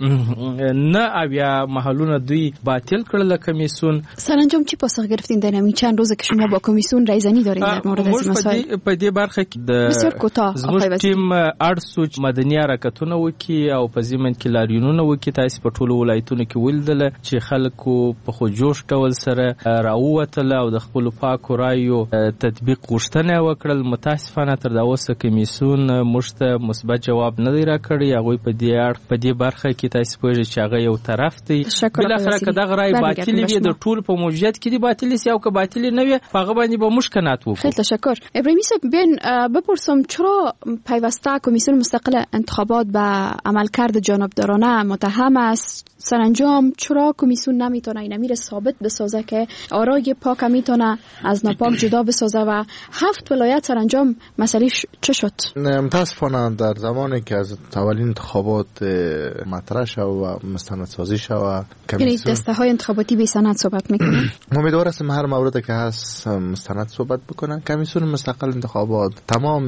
نه اویا محلونه دوی باطل کړل کمیسیون. سرانجام چی پاسخ گرفتین در همین چند روزه که شما با کمیسیون رایزنی دارین در مورد از مسائل؟ په دې برخه کې د زموږ ټیم اړسو چې مدني حرکتونه وکړي او په ضمن کې لاریونونه وکړي. تاسو په ټولو ولایتونو کې ولیدل چې خلکو په خوجوش ډول سره راووتل او د خپل پاکو رایو تطبیق غوښتنه وکړل. متاسفانه تر دا اوسه کمیسیون موږ ته مثبت جواب نه دی راکړی. هغوی په دې اړه په دې برخه کې تاسو پوهیږئ چې هغه یو طرف دی. بالاخره که دغه رای باطل وي د ټول په موجودیت کې دی باطل سي او که باطل نه وي په هغه باندې به مشکلات وکړو. خیلی تشکر. ابراهیمی صاحب بیاین بپرسم چرا پیوسته کمیسیون مستقل انتخابات به عملکرد جانبدارانه متهم است؟ سرانجام چرا کمیسیون نمیتونه اینا میره ثابت بسازه که آرای پاک میتونه از ناپاک جدا بسازه و هفت ولایت سرانجام مسئله چه شد؟ متاسفانه در زمانی که از اولین انتخابات مطرح شد و مستندسازی شد یعنی دسته های انتخاباتی به سند صحبت میکنن. امیدوار هستم هر موردی که هست مستند صحبت بکنن. کمیسیون مستقل انتخابات تمام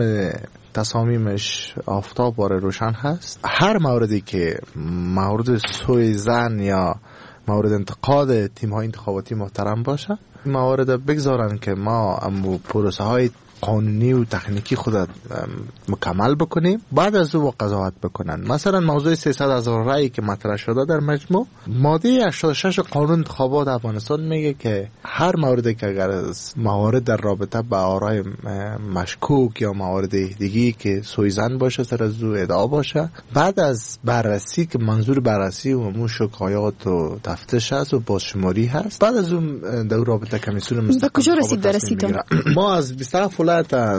تصامیمش آفتاب باره روشن هست. هر موردی که مورد سوء ظن یا مورد انتقاد تیم‌های انتخاباتی محترم باشه موارد بگذارن که ما امو پروسه های قانونی و تکنیکی خود مکمل بکنیم، بعد از او قضاوت بکنن. مثلا موضوع سیصد هزار رای که مطرح شده در مجموع ماده هشتاد و شش قانون انتخابات افغانستان میگه که هر موردی که اگر از موارد در رابطه با آرای مشکوک یا موارد دیگی که سوء ظن باشه سر از او ادعا باشه، بعد از بررسی که منظور بررسی و مو شکایات و تفتیش هست و بازشماری هست، بعد از اون در رابطه کمیسیون مستقل کجا رسید بررسیتون؟ ما از بیست و هفت ولایت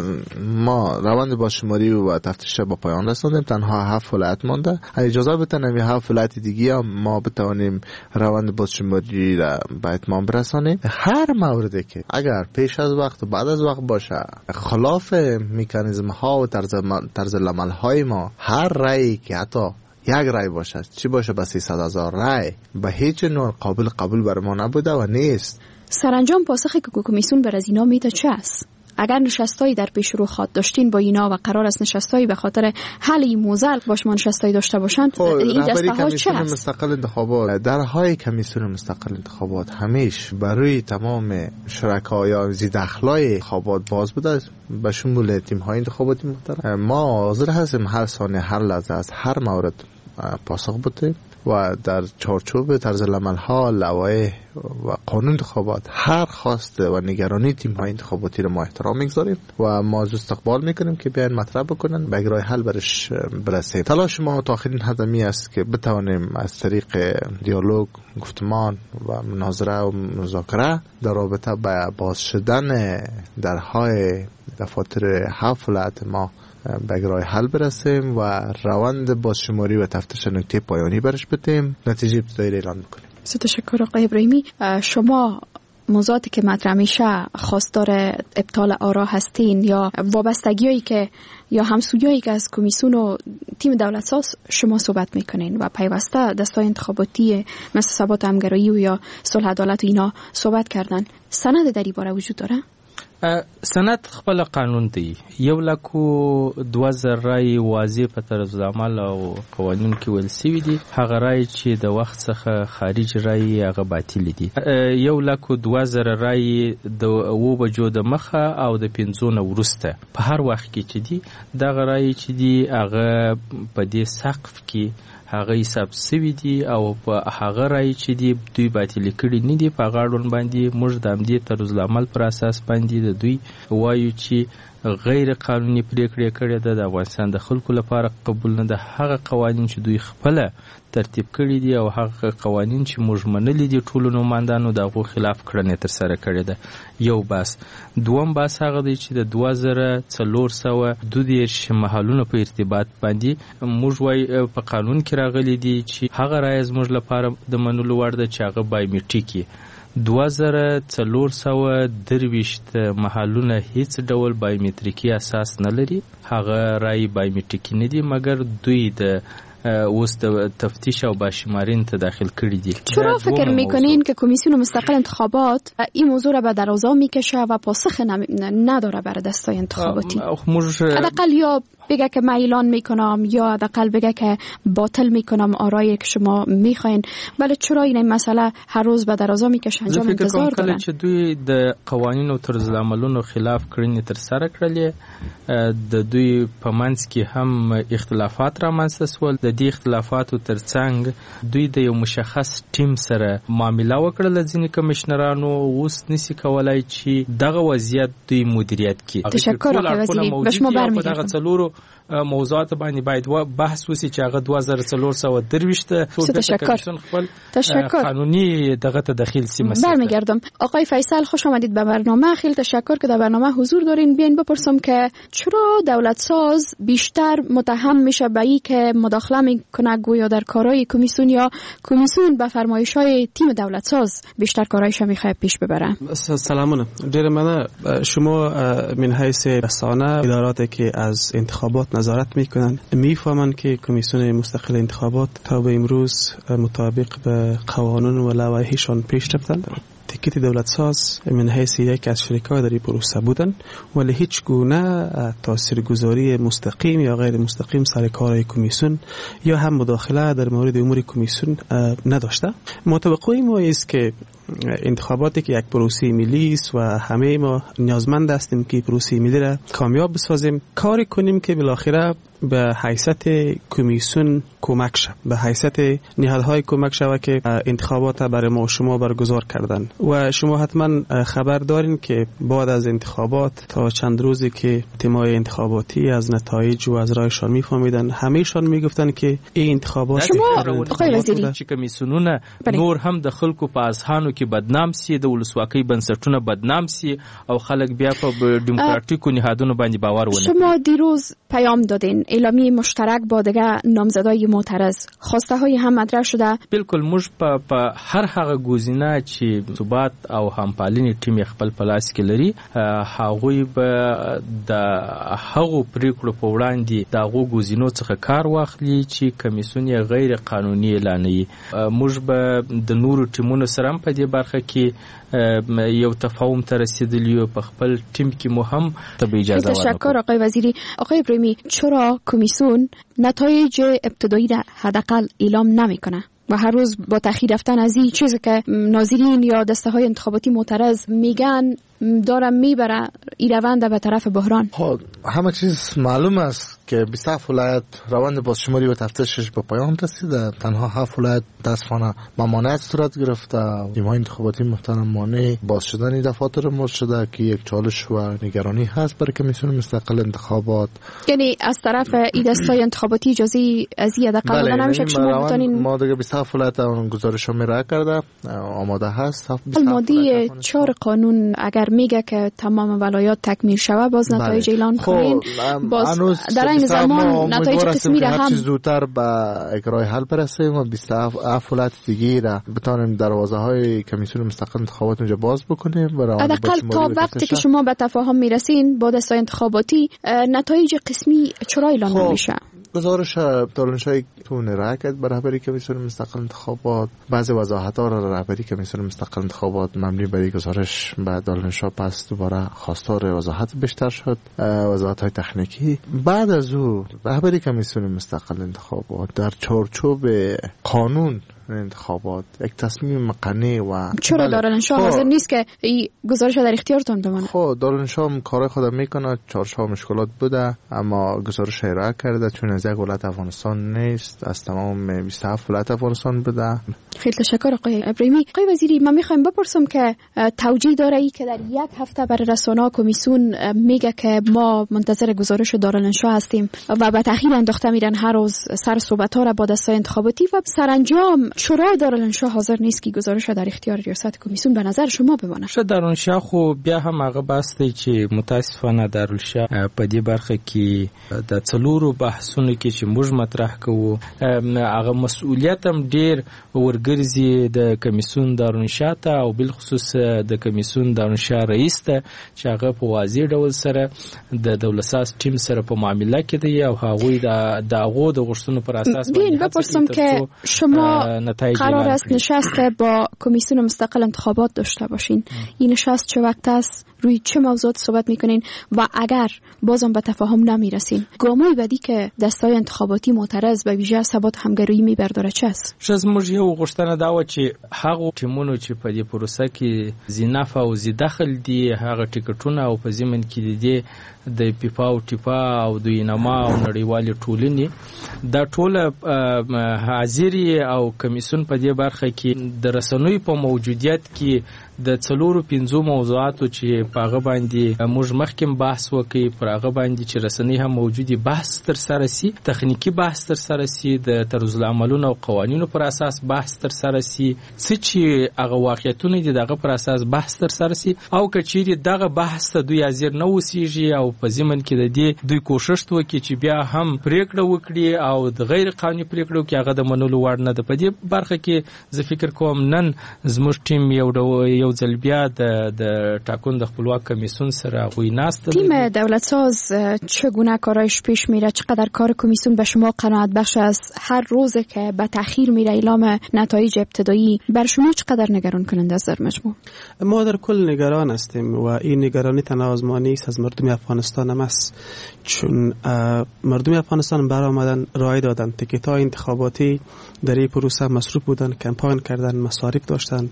ما روند بازشماری و تفتیش با پایان رساندیم. تنها هفت ولایت مونده. اجازه بتونیم هفت ولایت دیگه ما بتوانیم روند بازشماری را به اتمام برسانیم. هر موردی که اگر پیش از وقت و بعد از وقت باشه خلاف مکانیزم ها و طرز طرز العمل های ما، هر رأی که حتی یک رأی باشه چی باشه به سیصد هزار رأی به هیچ نوع قابل قبول بر ما نبوده و نیست. سرانجام پاسخی که کمیسیون بر از اینا میده چه است؟ اگر نشستایی در پیش رو خواد داشتین با اینا و قرار است نشستایی به خاطر حل این موزل باش ما نشستایی داشته باشند، این دسته ها چه است؟ مستقل انتخابات درهای کمیسیون مستقل انتخابات همیش برای تمام شرکا یا زیدخلای انتخابات باز بوده به شمول تیم های انتخاباتی محترم. ما حاضر هستیم هر ثانیه هر لحظه از هر مورد پاسخ بدیم و در چارچوب طرز العمل ها، لوایح و قانون انتخابات هر خواسته و نگرانی تیم های انتخاباتی رو ما احترام میگذاریم و ما از استقبال میکنیم که بیان مطرح بکنن به راه حل برش برسیم. تلاش ما تا آخرین حدمی است که بتوانیم از طریق دیالوگ، گفتمان و مناظره و مذاکره در رابطه با باز شدن درهای دفاتر هفت ولایت ما به راه حل برسیم و روند بازشماری و تفتیش نکته پایانی برش بدیم، نتیجه ابتدایی اعلام میکنیم. تشکر آقای ابراهیمی. شما موضوعاتی که مطرح میشه خواستار ابطال آرا هستین یا وابستگیایی که یا همسویایی که از کمیسیون و تیم دولت ساز شما صحبت میکنین و پیوسته دستای انتخاباتی مثل ثبات همگرایی و یا صلح عدالت و اینا صحبت کردن، سند در این باره وجود داره؟ سند خپل قانون دی، یو لکو دو زر رای واضح په طرز عمل او قوانین کې ویل سوي دي، هغه رای چې د وخت څخه خارج رای هغه باطل دي. یو لکو دو زر رای د و بجو د مخه او د پنځو نه وروسته په هر وخت کې چې دي دغه رای چې دي هغه په دې سقف کې هغه حساب سوي دي او په هغه رای چې دي دوی باطل کړي نه دي. په غاړون باندې موږ د همدې طرز عمل پر اساس باندې د دوی وایو چې غیر قانوني پریکړې کړې ده د افغانستان د خلکو لپاره قبول نه ده. هغه قوانین چې دوی خپل ترتیب کړي دي او هغه قوانین چې موږ منلي دي ټولو نوماندانو د هغو خلاف کړنې ترسره کړې ده. یو بحث. دوم بحث هغه دی چې د دوه زره څلور سوه دوه دېرش محلونو په ارتباط باندې موږ وایو په قانون کې راغلي دي چې هغه رایه زموږ لپاره د منلو وړ ده چې هغه بایومیټریک وي. دوه زره څلور سوه درویشت محلونه هیڅ ډول بایومیټریکي اساس نه لري، هغه رای بایومیټریکي نه دي مګر دوی د اوس د تفتیش او باشمارین ته داخل کړي دي. چرا فکر میکنین که کمیسیون مستقل انتخابات این موضوع را به درازا میکشه و پاسخ نداره برای دستای انتخاباتی؟ حداقل یا بگه که من اعلان میکنم یا حداقل بگه که باطل میکنم آرایی که شما میخواین، ولی چرا این مسئله هر روز به درازا میکشه انجام انتظار دارن؟ کله چې دوی د قوانینو او طرز العملونو خلاف کړنې تر سره کړلې، د دوی په منځ کې هم اختلافات رامنځته سول. د دې اختلافاتو ترڅنګ دوی د یو مشخص ټیم سره معامله وکړه. ځینې کمشنرانو اوس نسی کولای چې دغه وضعیت دوی مدیریت کړي. تشکر آقای وزیری. به شما برمیگردم. موضوعات باندې باید بحث وسی چې هغه دوه زره څلور سوه درویشت کمیسیون خپل قانونی دغه تدخل سیمه برمیگردم. آقای فیصل خوش آمدید به برنامه. خیلی تشکر که در برنامه حضور دارین. بیاین بپرسم که چرا دولت ساز بیشتر متهم میشه به این که مداخله میکنه گویا در کارهای کمیسیون یا کمیسیون به فرمایش‌های تیم دولت ساز بیشتر کارهایش میخواد پیش ببره؟ سلامونه. ډیر مننه. شما من حیث رسانه اداراتی که از انتخابات نظارت میکنن میفهمن که کمیسیون مستقل انتخابات تا به امروز مطابق به قوانین و لوایحشان پیش رفتن. تکیت دولت ساز من حیث یک از شرکای در این پروسه بودن ولی هیچ گونه تاثیرگذاری مستقیم یا غیر مستقیم سر کارهای کمیسیون یا هم مداخله در مورد امور کمیسیون نداشته. مطابقه ما است که انتخاباتی که یک پروسه ملی است و همه ما نیازمند هستیم که پروسه ملی را کامیاب بسازیم، کاری کنیم که بالاخره به حیثیت کمیسیون کمک شد، به حیثیت نهادهای کمک شود که انتخابات برای ما و شما برگزار کردن. و شما حتما خبر دارین که بعد از انتخابات تا چند روزی که تیم‌های انتخاباتی از نتایج و از رایشان میفهمیدن، همه‌شان میگفتن که این انتخابات شما آقای وزیری چې کمیسیونونه نور هم د خلکو په اذهانو کې بدنام سي، د ولسواکۍ بنسټونه بدنام سي او خلک بیا په دموکراتیکو نهادونو باندې باور ونه. شما دیروز پیام دادین اعلامیه مشترک با دیگه نامزدای معترض، خواسته های هم مطرح شده. بالکل موږ په هر هغه گزینه چې ثبات او همپالنې ټیم خپل پلاس کې لري هغوی به د هغو پریکړو په وړاندې د هغو گزینو څخه کار واخلي چې کمیسیون یې غیر قانوني اعلانوي. موږ به د نورو ټیمونو سره هم په دې برخه کې یو تفاهم ته رسیدلی په خپل ټیم کې مو هم ته اجازه ورکړه. تشکر آقای وزیری. آقای ابراهیمی، چرا کمیسیون نتایج ابتدایی را حداقل اعلام نمیکنه و هر روز با تأخیر رفتن از این چیزی که ناظرین یا دسته های انتخاباتی معترض میگن دارم میبره این روند به طرف بحران؟ همه چیز معلوم است که بیست و هفت ولایت روند بازشماری و تفتیشش به پایان رسیده. تنها هفت ولایت دستفانه ممانعت صورت گرفته. تیم‌های انتخاباتی محترم مانع باز شدن دفاتر مزد شده که یک چالش و نگرانی هست برای کمیسیون مستقل انتخابات. یعنی از طرف این دسته‌های انتخاباتی اجازه از این دقیقاً داده نمیشه که شما بتونین؟ ما دیگه بیست و هفت ولایت اون گزارشو میرا کرده آماده هست. ماده چهار قانون اگر اگر میگه که تمام ولایات تکمیل شود باز نتایج اعلان کنین، باز در این زمان نتایج قسمی را هم زودتر به اجرای حل برسیم و بیست و هفت ولایت دیگه را بتونیم دروازه های کمیسیون مستقل انتخابات اونجا باز بکنیم. حداقل تا وقتی که شما به تفاهم میرسین با دستای انتخاباتی نتایج قسمی چرا اعلان نمیشه؟ گزارش دارالانشای تون رکت به رهبری کمیسیون مستقل انتخابات، بعضی وضاحت‌ها را رهبری کمیسیون مستقل انتخابات مبنی بر گزارش به دارالانشا پس دوباره خواستار وضاحت بیشتر شد، وضاحت‌های تکنیکی. بعد از او رهبری کمیسیون مستقل انتخابات در چارچوب قانون انتخابات یک تصمیم مقنع و چرا دارالانشا حاضر نیست که این گزارش در اختیارتون بمانه؟ خب دارالانشا کارهای خود میکنه، چارچوب مشکلات بوده اما گزارش ارائه کرده چون از یک ولایت افغانستان نیست، از تمام بیست و هفت ولایت افغانستان بوده. خیلی تشکر آقای ابراهیمی. آقای وزیری، من میخوایم بپرسم که توجیه داره ای که در یک هفته برای رسانه‌ها کمیسیون میگه که ما منتظر گزارش دارالانشا هستیم و به تأخیر انداخته میرن هر روز سر صحبت‌ها را با دستای انتخاباتی و سرانجام شورای دارالانشا حاضر نیست که گزارش در اختیار ریاست کمیسیون به نظر شما بمانه؟ شاید دارالانشا خو بیا هم هغه بحث دی چې متاسفانه دارالانشا په دې برخه کې د څلورو بحثونو کې چې موږ مطرح کوو هغه مسؤلیت هم ډیر ورګرځي د کمیسیون دارالانشا ته او بل خصوص د کمیسیون دارالانشا رئیس ته چې هغه په واضح ډول سره د دولتساز ټیم سره په معامله کې دی او هغه د داغو د غوښتنو پر اساس باندې بپرسم که شما قرار است نشست با کمیسیون مستقل انتخابات داشته باشین. این نشست چه وقت است؟ روی چه موضوعات صحبت میکنین؟ و اگر بازم به تفاهم نمیرسین گامای بعدی که دستای انتخاباتی معترض به ویژه ثبات همگرایی میبرداره چه است؟ شاید موږ یو غوښتنه دا و چې هغه ټیمونو چې په دې پروسه کې زینف او زی دخل دي هغه ټیکټونه او په ضمن کې دي د پیپا او ټیپا او د انما او نړیوالې ټولنې دا ټوله حاضری او کمیسیون په دې برخه کې د رسنوي په موجودیت کې د څلورو پنځو موضوعاتو چې په هغه باندې موږ مخکې بحث وکړي پر هغه باندې چې رسنۍ هم موجودي بحث تر سره سي، تخنیکی بحث تر سره سي، د طرز العملونو او قوانینو پر اساس بحث تر سره سي، څه چې هغه واقعیتونه دي دغه پر اساس بحث تر سره سي او کچېری دغه بحث ته دوی حاضر نه وسیږي او په ضمن کې د دې دوی کوشش وکړي چې بیا هم پریکړه وکړي او د غیر قانوني پریکړو کې هغه د منلو وړ نه ده. په دې برخه کې زه فکر کوم نن زموږ ټیم یو یو ځل بیا د د ټاکون د خپلواک کمیسیون سره غوی ناست. تیم دولتساز چگونه کارایش پیش میره؟ چقدر کار کمیسیون به شما قناعت بخش است؟ هر روزه که به تأخیر میره اعلام نتایج ابتدایی بر شما چقدر نگران کننده است در مجموع؟ ما در کل نگران هستیم و این نگرانی تنها از ما نیست، از مردم افغانستان هم است، چون مردم افغانستان برای آمدن رای دادن، تیکت‌های انتخاباتی در این پروسه مصروف بودن، کمپاین کردن، مصارف داشتن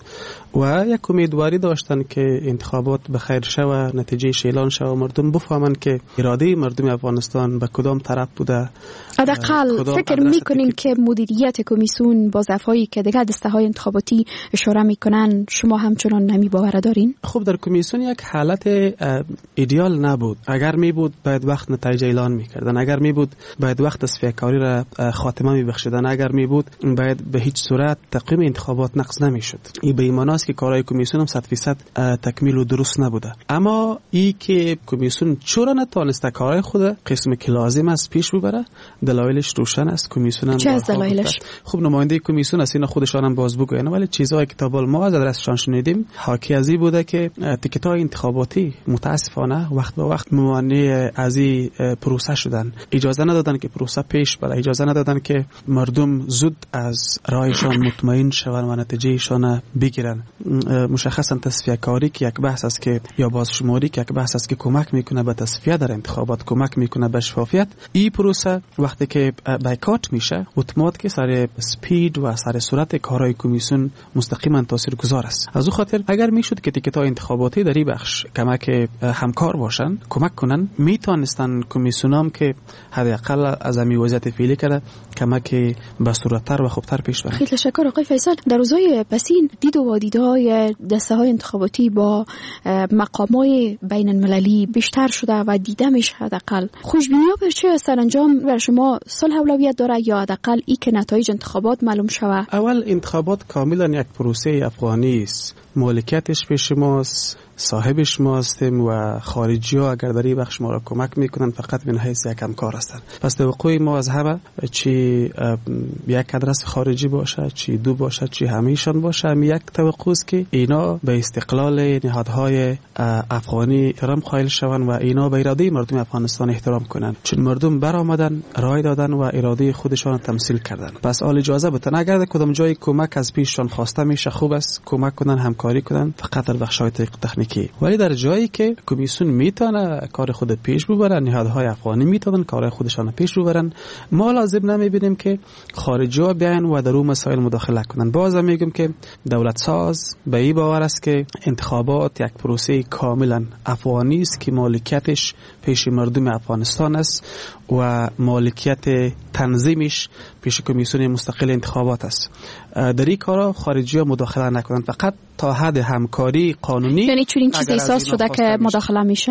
و یک امیدواری داشتن که انتخابات به خیر شوه، نتیجه اعلان شوه، مردم بفهمن که اراده مردم افغانستان به کدام طرف بوده. حداقل فکر میکنین که مدیریت کمیسیون با ضعف‌هایی که دیگر دسته‌های انتخاباتی اشاره میکنن شما همچنان نمی باور دارین؟ خب در کمیسیون یک حالت ایدئال نبود. اگر می بود باید وقت نتایج اعلان میکردن، اگر می بود باید وقت تصفیه کاری را خاتمه میبخشیدن، اگر می بود باید به هیچ صورت تقویم انتخابات نقض نمیشد. این به ایمان است که کارهای کمیسیون هم صد درصد تکمیل و درست نبوده. اما ای که کمیسیون چرا نتونسته کارهای خود قسم که لازم است پیش ببره، دلایلش روشن است. کمیسیون هم چه از دلایلش؟ خب نماینده کمیسیون است، اینا خودشان هم باز بگوین، ولی چیزایی که تا بال ما از ادرسشان شنیدیم حاکی از این بوده که تیکت‌های انتخاباتی متاسفانه وقت به وقت ممانع از این پروسه شدن، اجازه ندادن که پروسه پیش بره، اجازه ندادن که مردم زود از رایشان مطمئن شوند و نتیجهشان بگیرن. مشخصا تصفیه کاری که یک بحث است که یا بازشماری که یک بحث است که کمک میکنه به تصفیه در انتخابات، کمک میکنه به شفافیت. این پروسه وقتی که بایکاٹ میشه اتومات که سر سپید و سر سرعت کارهای کمیسیون مستقیما تاثیرگذار است. از اون خاطر اگر میشد که تیکت‌های انتخاباتی در این بخش کمک همکار باشن، کمک کنن، میتونستن کمیسیونام که حداقل از همین وضعیت فعلی کرده کمک به صورت‌تر و خوبتر پیش بره. خیلی تشکر آقای فیصل. در روزهای پسین دید و دیدهای دسته‌های انتخاباتی با مقامات بین المللی بیشتر شده و دیده میشه. حداقل خوشبینی‌ها بر چه سرانجام بر شما صلح اولویت داره یا حداقل ای که نتایج انتخابات معلوم شوه؟ اول انتخابات کاملا یک پروسه افغانی است. مالکیتش پیش ماست، صاحبش ما هستیم و خارجی ها اگر در این بخش ما را کمک میکنن فقط به حیث یک همکار هستند. پس توقع ما از همه چی یک آدرس خارجی باشه، چی دو باشه، چی همیشان باشه، هم یک توقع است که اینا به استقلال نهادهای افغانی احترام قائل شوند و اینا به اراده مردم افغانستان احترام کنند، چون مردم برآمدن، رای دادن و اراده خودشان تمثیل کردن. پس آل اجازه بتن اگر کدام جای کمک از پیششان خواسته میشه خوب است کمک کنن، همکاری کنن، فقط در بخش‌های تکنیکی. ولی در جایی که کمیسیون میتونه کار خود پیش ببره، نهادهای افغانی میتونن کار خودشان پیش ببرن، ما لازم نمیبینیم که خارجی‌ها بیان و در اون مسائل مداخله کنن. باز میگم که دولت ساز به این باور است که انتخابات یک پروسه کاملا افغانی است که مالکیتش پیش مردم افغانستان است و مالکیت تنظیمش پیش کمیسیون مستقل انتخابات است. در این کارا خارجی‌ها مداخله نکنند، فقط تا حد همکاری قانونی. یعنی چون این چیز احساس شده که مداخله میشه؟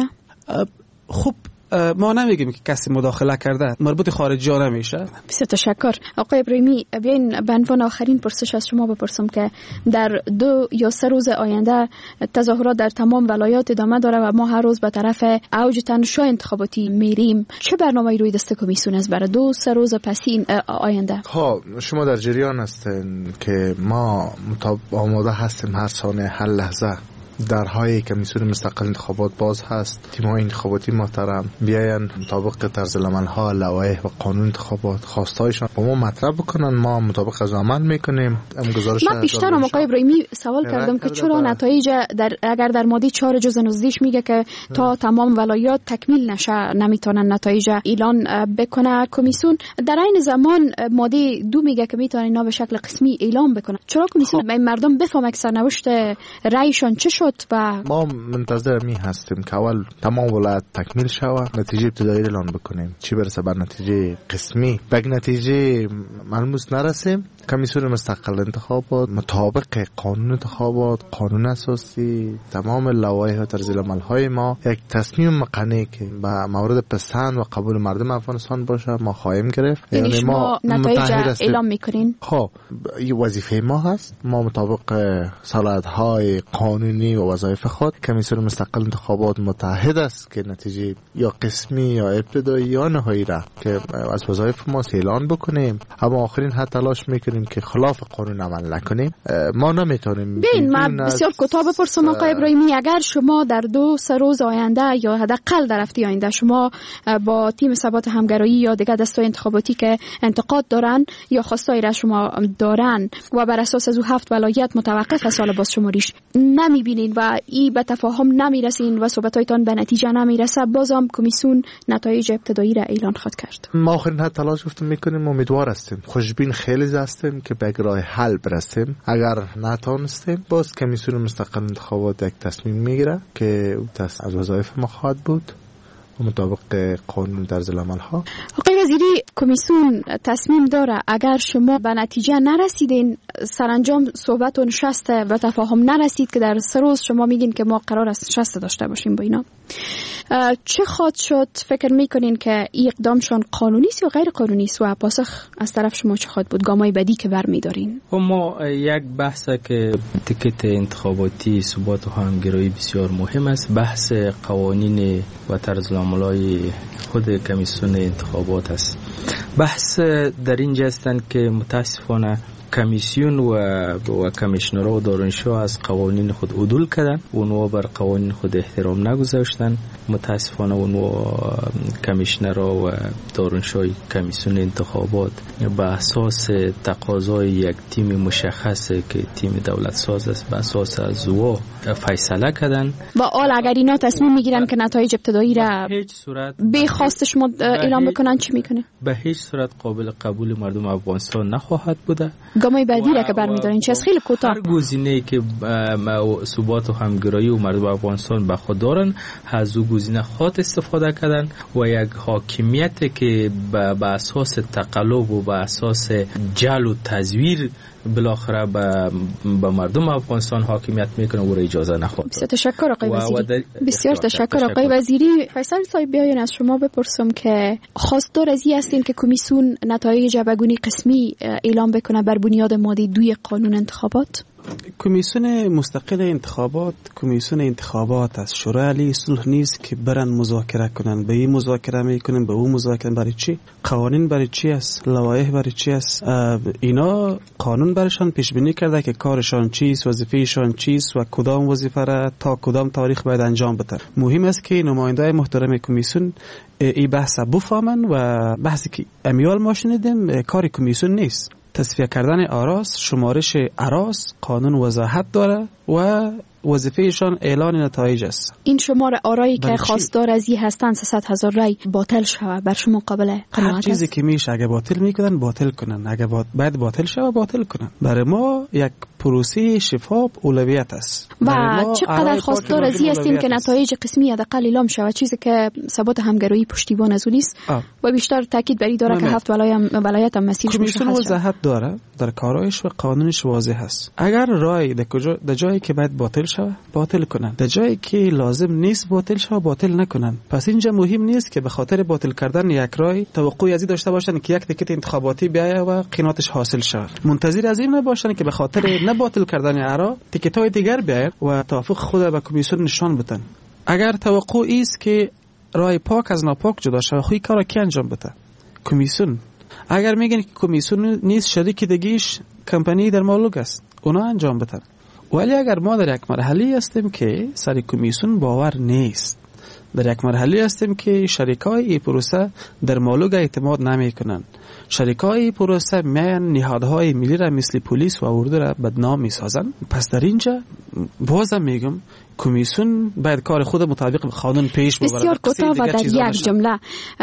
خب ما نمیگیم که کسی مداخله کرده، مربوط خارجی ها نمیشه. بسیار تشکر. آقای ابراهیمی، بیاین به عنوان آخرین پرسش از شما بپرسم که در دو یا سه روز آینده تظاهرات در تمام ولایات ادامه داره و ما هر روز به طرف اوج تنش‌های انتخاباتی میریم. چه برنامه‌ای روی دست کمیسیون است برای دو سه روز پسین آینده؟ ها شما در جریان هستین که ما آماده هستیم هر ثانیه هر لحظه درهای کمیسیون مستقل انتخابات باز هست. تیم‌های انتخاباتی محترم بیاین مطابق طرز العمل‌ها، لوایح و قانون انتخابات خواستایشان با ما مطرح بکنن، ما مطابق از عمل میکنیم. گزارش من بیشتر آقای ابراهیمی سوال کردم که چرا نتایج در اگر در ماده چهار جزء نوزده میگه که تا تمام ولایات تکمیل نشه نمیتونن نتایج اعلان بکنه کمیسیون، در این زمان ماده دو میگه که میتونن اینا به شکل قسمی اعلام بکنه. چرا کمیسیون به مردم بفهم اکثر نوشت رأیشون چه شد؟ با ما منتظر می هستیم که اول تمام ولایت تکمیل شود، نتیجه ابتدایی اعلان بکنیم. چی برسه بر نتیجه قسمی به نتیجه ملموس نرسیم، کمیسیون مستقل انتخابات مطابق قانون انتخابات، قانون اساسی، تمام لوایح و طرز العمل‌های ما یک تصمیم مقنعه که به مورد پسند و قبول مردم افغانستان باشه ما خواهیم گرفت. یعنی ما نتایج اعلام میکنین؟ خب این وظیفه ما هست. ما مطابق صلاحیت‌های قانونی و وظایف خود کمیسیون مستقل انتخابات متحد است که نتیجه یا قسمی یا ابتدایی یا نهایی را که از وظایف ما اعلان بکنیم، اما آخرین حد تلاش میکنیم که خلاف قانون عمل نکنیم. ما نمیتونیم. ببین من بسیار کوتاه بپرسم آقای ابراهیمی، اگر شما در دو سه روز آینده یا حداقل در هفته آینده شما با تیم ثبات همگرایی یا دیگر دستای انتخاباتی که انتقاد دارن یا خواستایی را شما دارن و بر اساس از هفت ولایت متوقف از سال باز شماریش نمیبینین و ای به تفاهم نمیرسین و صحبتایتان به نتیجه نمیرسه، بازم کمیسیون نتایج ابتدایی را اعلان خواهد کرد. ما آخرین حد تلاش گفتم میکنیم، امیدوار هستیم، خوشبین خیلی هستیم که به راه حل برسیم. اگر نتونستیم باز کمیسیون مستقل انتخابات یک تصمیم میگیره که از وظایف ما خواهد بود مطابق قانون طرز العمل‌ها. آقای وزیری، کمیسیون تصمیم داره اگر شما به نتیجه نرسیدین، سرانجام صحبت و نشست و تفاهم نرسید که در سه روز شما میگین که ما قرار است نشست داشته باشیم با اینا، چه خواهد شد؟ فکر میکنین که این اقدامشان قانونی است یا غیر قانونی است و پاسخ از طرف شما چه خواهد بود؟ گامای بعدی که برمیدارین؟ ما یک بحث که تیکت انتخاباتی ثبات و همگرایی بسیار مهم است، بحث قوانین و طرز العمل‌های خود کمیسیون انتخابات است. بحث در اینجا هستند که متاسفانه کمیسیون و و کمیشنرها و دارنشاه از قوانین خود عدول کردن، اونها بر قوانین خود احترام نگذاشتن. متاسفانه اونها کمیشنرها و دارنشاه کمیسیون انتخابات به اساس تقاضای یک تیم مشخص که تیم دولت ساز است به اساس زوا فیصله کردن و آل اگر اینا تصمیم میگیرن که نتایج ابتدایی را به خواست شما اعلام بکنن چی میکنه؟ به هیچ صورت قابل قبول مردم افغانستان نخواهد بوده. گامای بعدی را که برمی‌دارین چه از خیلی کوتاه؟ هر گزینه‌ای که ثبات و همگرایی و مردم افغانستان به خود دارن از او گزینه خود استفاده کردن و یک حاکمیت که به اساس تقلب و به اساس جعل و تزویر بالاخره به مردم افغانستان حاکمیت میکنه و را اجازه نخواهد. بسیار تشکر آقای وزیری. بسیار تشکر آقای وزیری. فیصل صاحب بیاین از شما بپرسم که خواستار از این هستین که کمیسیون نتایج به گونه قسمی اعلام بکنه بر بنیاد ماده دوی قانون انتخابات؟ کمیسیون مستقل انتخابات کمیسیون انتخابات است. شورای عالی صلح نیست که برن مذاکره کنن، به این مذاکره میکنن به اون مذاکره. برای چی؟ قوانین برای چی است؟ لوایح برای چی است؟ اینا قانون برشان پیش بینی کرده که کارشان چیست، وظیفهشان چیست و کدام وظیفه را تا کدام تاریخ باید انجام بدن. مهم است که نماینده‌های محترم کمیسیون این بحث بفهمن و بحثی که امیال ما شنیدیم کار کمیسیون نیست. تصفیه کردن آراس، شمارش آراس قانون وضاحت داره و وظیفهشان اعلان نتایج است. این شمار آرایی که خواستار از این هستند سیصد هزار رای باطل شود بر شما قابل قناعت است؟ هر چیزی که میشه اگه باطل میکنن باطل کنن، اگه باید باطل شود باطل کنن. برای ما یک پروسه شفاف اولویت است. و چقدر خواستار از این هستیم که نتایج قسمی حداقل اعلام شود، چیزی که ثبات همگرایی پشتیبان از اون نیست و بیشتر تاکید بر این داره که هفت ولایت هم مسیرش مشخص شود. وضاحت داره در کارایش و قانونش واضح است. اگر رای در کجا در جایی که باید باطل شود باطل کنن، در جایی که لازم نیست باطل شود باطل نکنن. پس اینجا مهم نیست که به خاطر باطل کردن یک رای توقعی از این داشته باشن که یک تیکت انتخاباتی بیاید و قیناتش حاصل شود. منتظر از این نباشن که به خاطر نه باطل کردن ارا تیکت‌های دیگر بیاید و توافق خود به کمیسیون نشان بدن. اگر توقع است که رای پاک از ناپاک جدا شود، خوی کارا کی انجام بده؟ کمیسیون. اگر میگن که کمیسیون نیست شریک دیگه‌اش کمپانی در مالوگ است، اونا انجام بدن. ولی اگر ما در یک مرحله هستیم که سر کمیسیون باور نیست، در یک مرحله هستیم که شریکای این پروسه در مالوگ اعتماد نمی کنند، شریکای این پروسه میان نهادهای ملی را مثل پلیس و اردو را بدنام می سازند، پس در اینجا بازم میگم کمیسیون باید کار خود مطابق قانون پیش ببرد. بسیار کوتاه و در یک جمله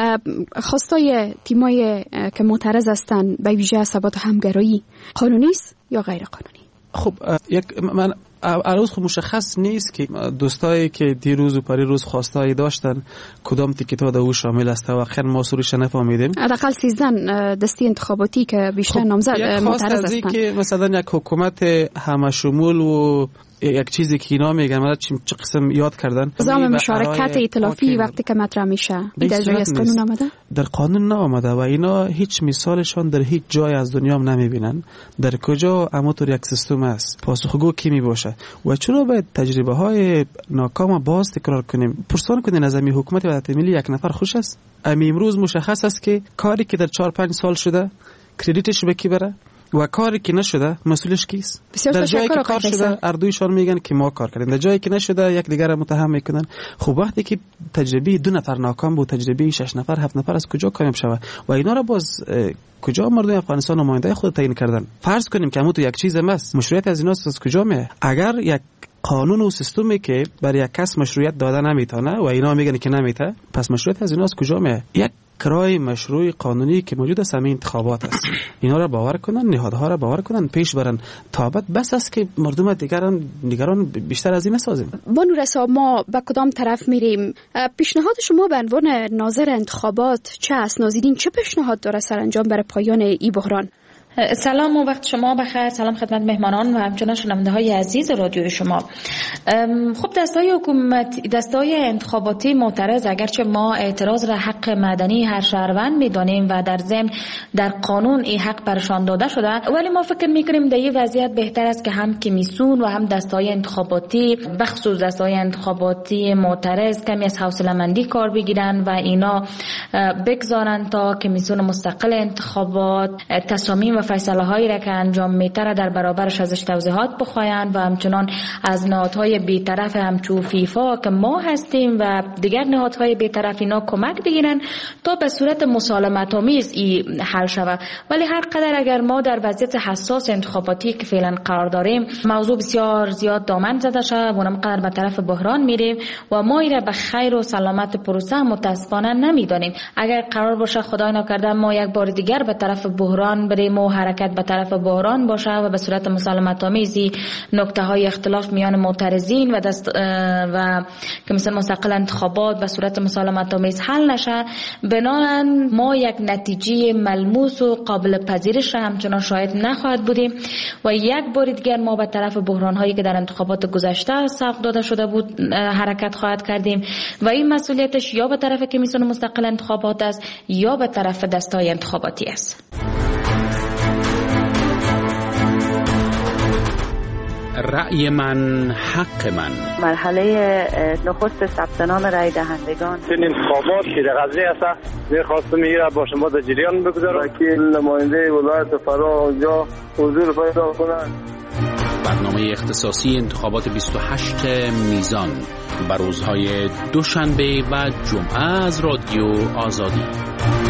خواستای تیمای که معترض هستند به ویژه ثبات همگرایی قانونی است یا غیر قانونی؟ خب یک من عروض خب مشخص نیست که دوستایی که دیروز و پریروز خواستایی داشتن کدام تیکت‌ها در او شامل است و خیلی ما سروش نفهمیدیم. حداقل سیزده دستی انتخاباتی که بیشتر خب نامزد معترض هستند. که مثلا یک حکومت همه شمول و یک چیزی که اینا میگن من چه قسم یاد کردن نظام مشارکت ائتلافی وقتی که مطرح میشه این در جای از قانون آمده؟ در قانون نآمده و اینا هیچ مثالشان در هیچ جای از دنیا هم نمیبینن. در کجا اماتور یک سیستم است پاسخگو کی می باشه و چرا باید تجربه های ناکام باز تکرار کنیم؟ پرسان کنین از امی حکومت وحدت ملی یک نفر خوش است؟ امی امروز مشخص است که کاری که در چهار پنج سال شده کردیتش به کی بره و کاری که نشده مسئولش کیست؟ در جایی که کار شده اردویشان میگن که ما کار کردیم، در جایی که نشده یک دیگر متهم میکنن. خب وقتی که تجربه دو نفر ناکام بود تجربه شش نفر هفت نفر از کجا کامیاب شود و اینا را باز کجا مردم افغانستان نماینده خود تعیین کردن؟ فرض کنیم که همون تو یک چیز ماست، مشروعیت از اینا از کجا میاد؟ اگر یک قانون و سیستمی که برای یک کس مشروعیت داده نمیتونه و اینا میگن که نمیته، پس مشروعیت از اینا از کجا میاد؟ یک کرای مشروع قانونی که موجود است همین انتخابات است. اینا را باور کنن، نهادها را باور کنن، پیش برن تا بعد بس است که مردم دیگران دیگران بیشتر از این نسازیم. بانو رسا ما به کدام طرف میریم؟ پیشنهاد شما به عنوان ناظر انتخابات چه است؟ ناظرین چه پیشنهاد داره سرانجام برای پایان این بحران؟ سلام و وقت شما بخیر. سلام خدمت مهمانان و همچنین شنونده های عزیز رادیو شما. خب دستای حکومت دستای انتخاباتی معترض اگرچه ما اعتراض را حق مدنی هر شهروند میدانیم و در ضمن در قانون این حق برشان داده شده، ولی ما فکر میکنیم در این وضعیت بهتر است که هم کمیسیون و هم دستای انتخاباتی بخصوص دستای انتخاباتی معترض کمی از حوصله‌مندی کار بگیرن و اینا بگذارن تا کمیسیون مستقل انتخابات تصامیم و فیصله هایی را که انجام میتره در برابرش ازش توضیحات بخواین و همچنان از نهادهای بی‌طرف همچون فیفا که ما هستیم و دیگر نهادهای بی‌طرف اینا کمک بگیرن تا به صورت مسالمت آمیز این حل شود. ولی هر قدر اگر ما در وضعیت حساس انتخاباتی که فعلا قرار داریم موضوع بسیار زیاد دامن زده شده و قدر به طرف بحران میریم و ما ایره به خیر و سلامت پروسه متاسفانه نمیدانیم. اگر قرار باشه خدای نکرده ما یک بار دیگر به طرف بحران بریم و حرکت به طرف بحران باشه و به صورت مسالمت آمیزی نکته های اختلاف میان معترضین و دست و کمیسیون مستقل انتخابات به صورت مسالمت آمیز حل نشه، بنابراین ما یک نتیجه ملموس و قابل پذیرش همچنان شاهد نخواهد بودیم و یک بار دیگر ما به طرف بحران هایی که در انتخابات گذشته سبق داده شده بود حرکت خواهد کردیم و این مسئولیتش یا به طرف کمیسیون مستقل انتخابات است یا به طرف دستای انتخاباتی است. رأی من حق من. مرحله نخست ثبت نام رای دهندگان. این انتخابات که در قضیه است می‌خواستم میره با شما در جریان بگذارم. وکیل نماینده ولایت فرا اونجا حضور پیدا کنند. برنامه اختصاصی انتخابات بیست و هشت میزان بر روزهای دوشنبه و جمعه از رادیو آزادی.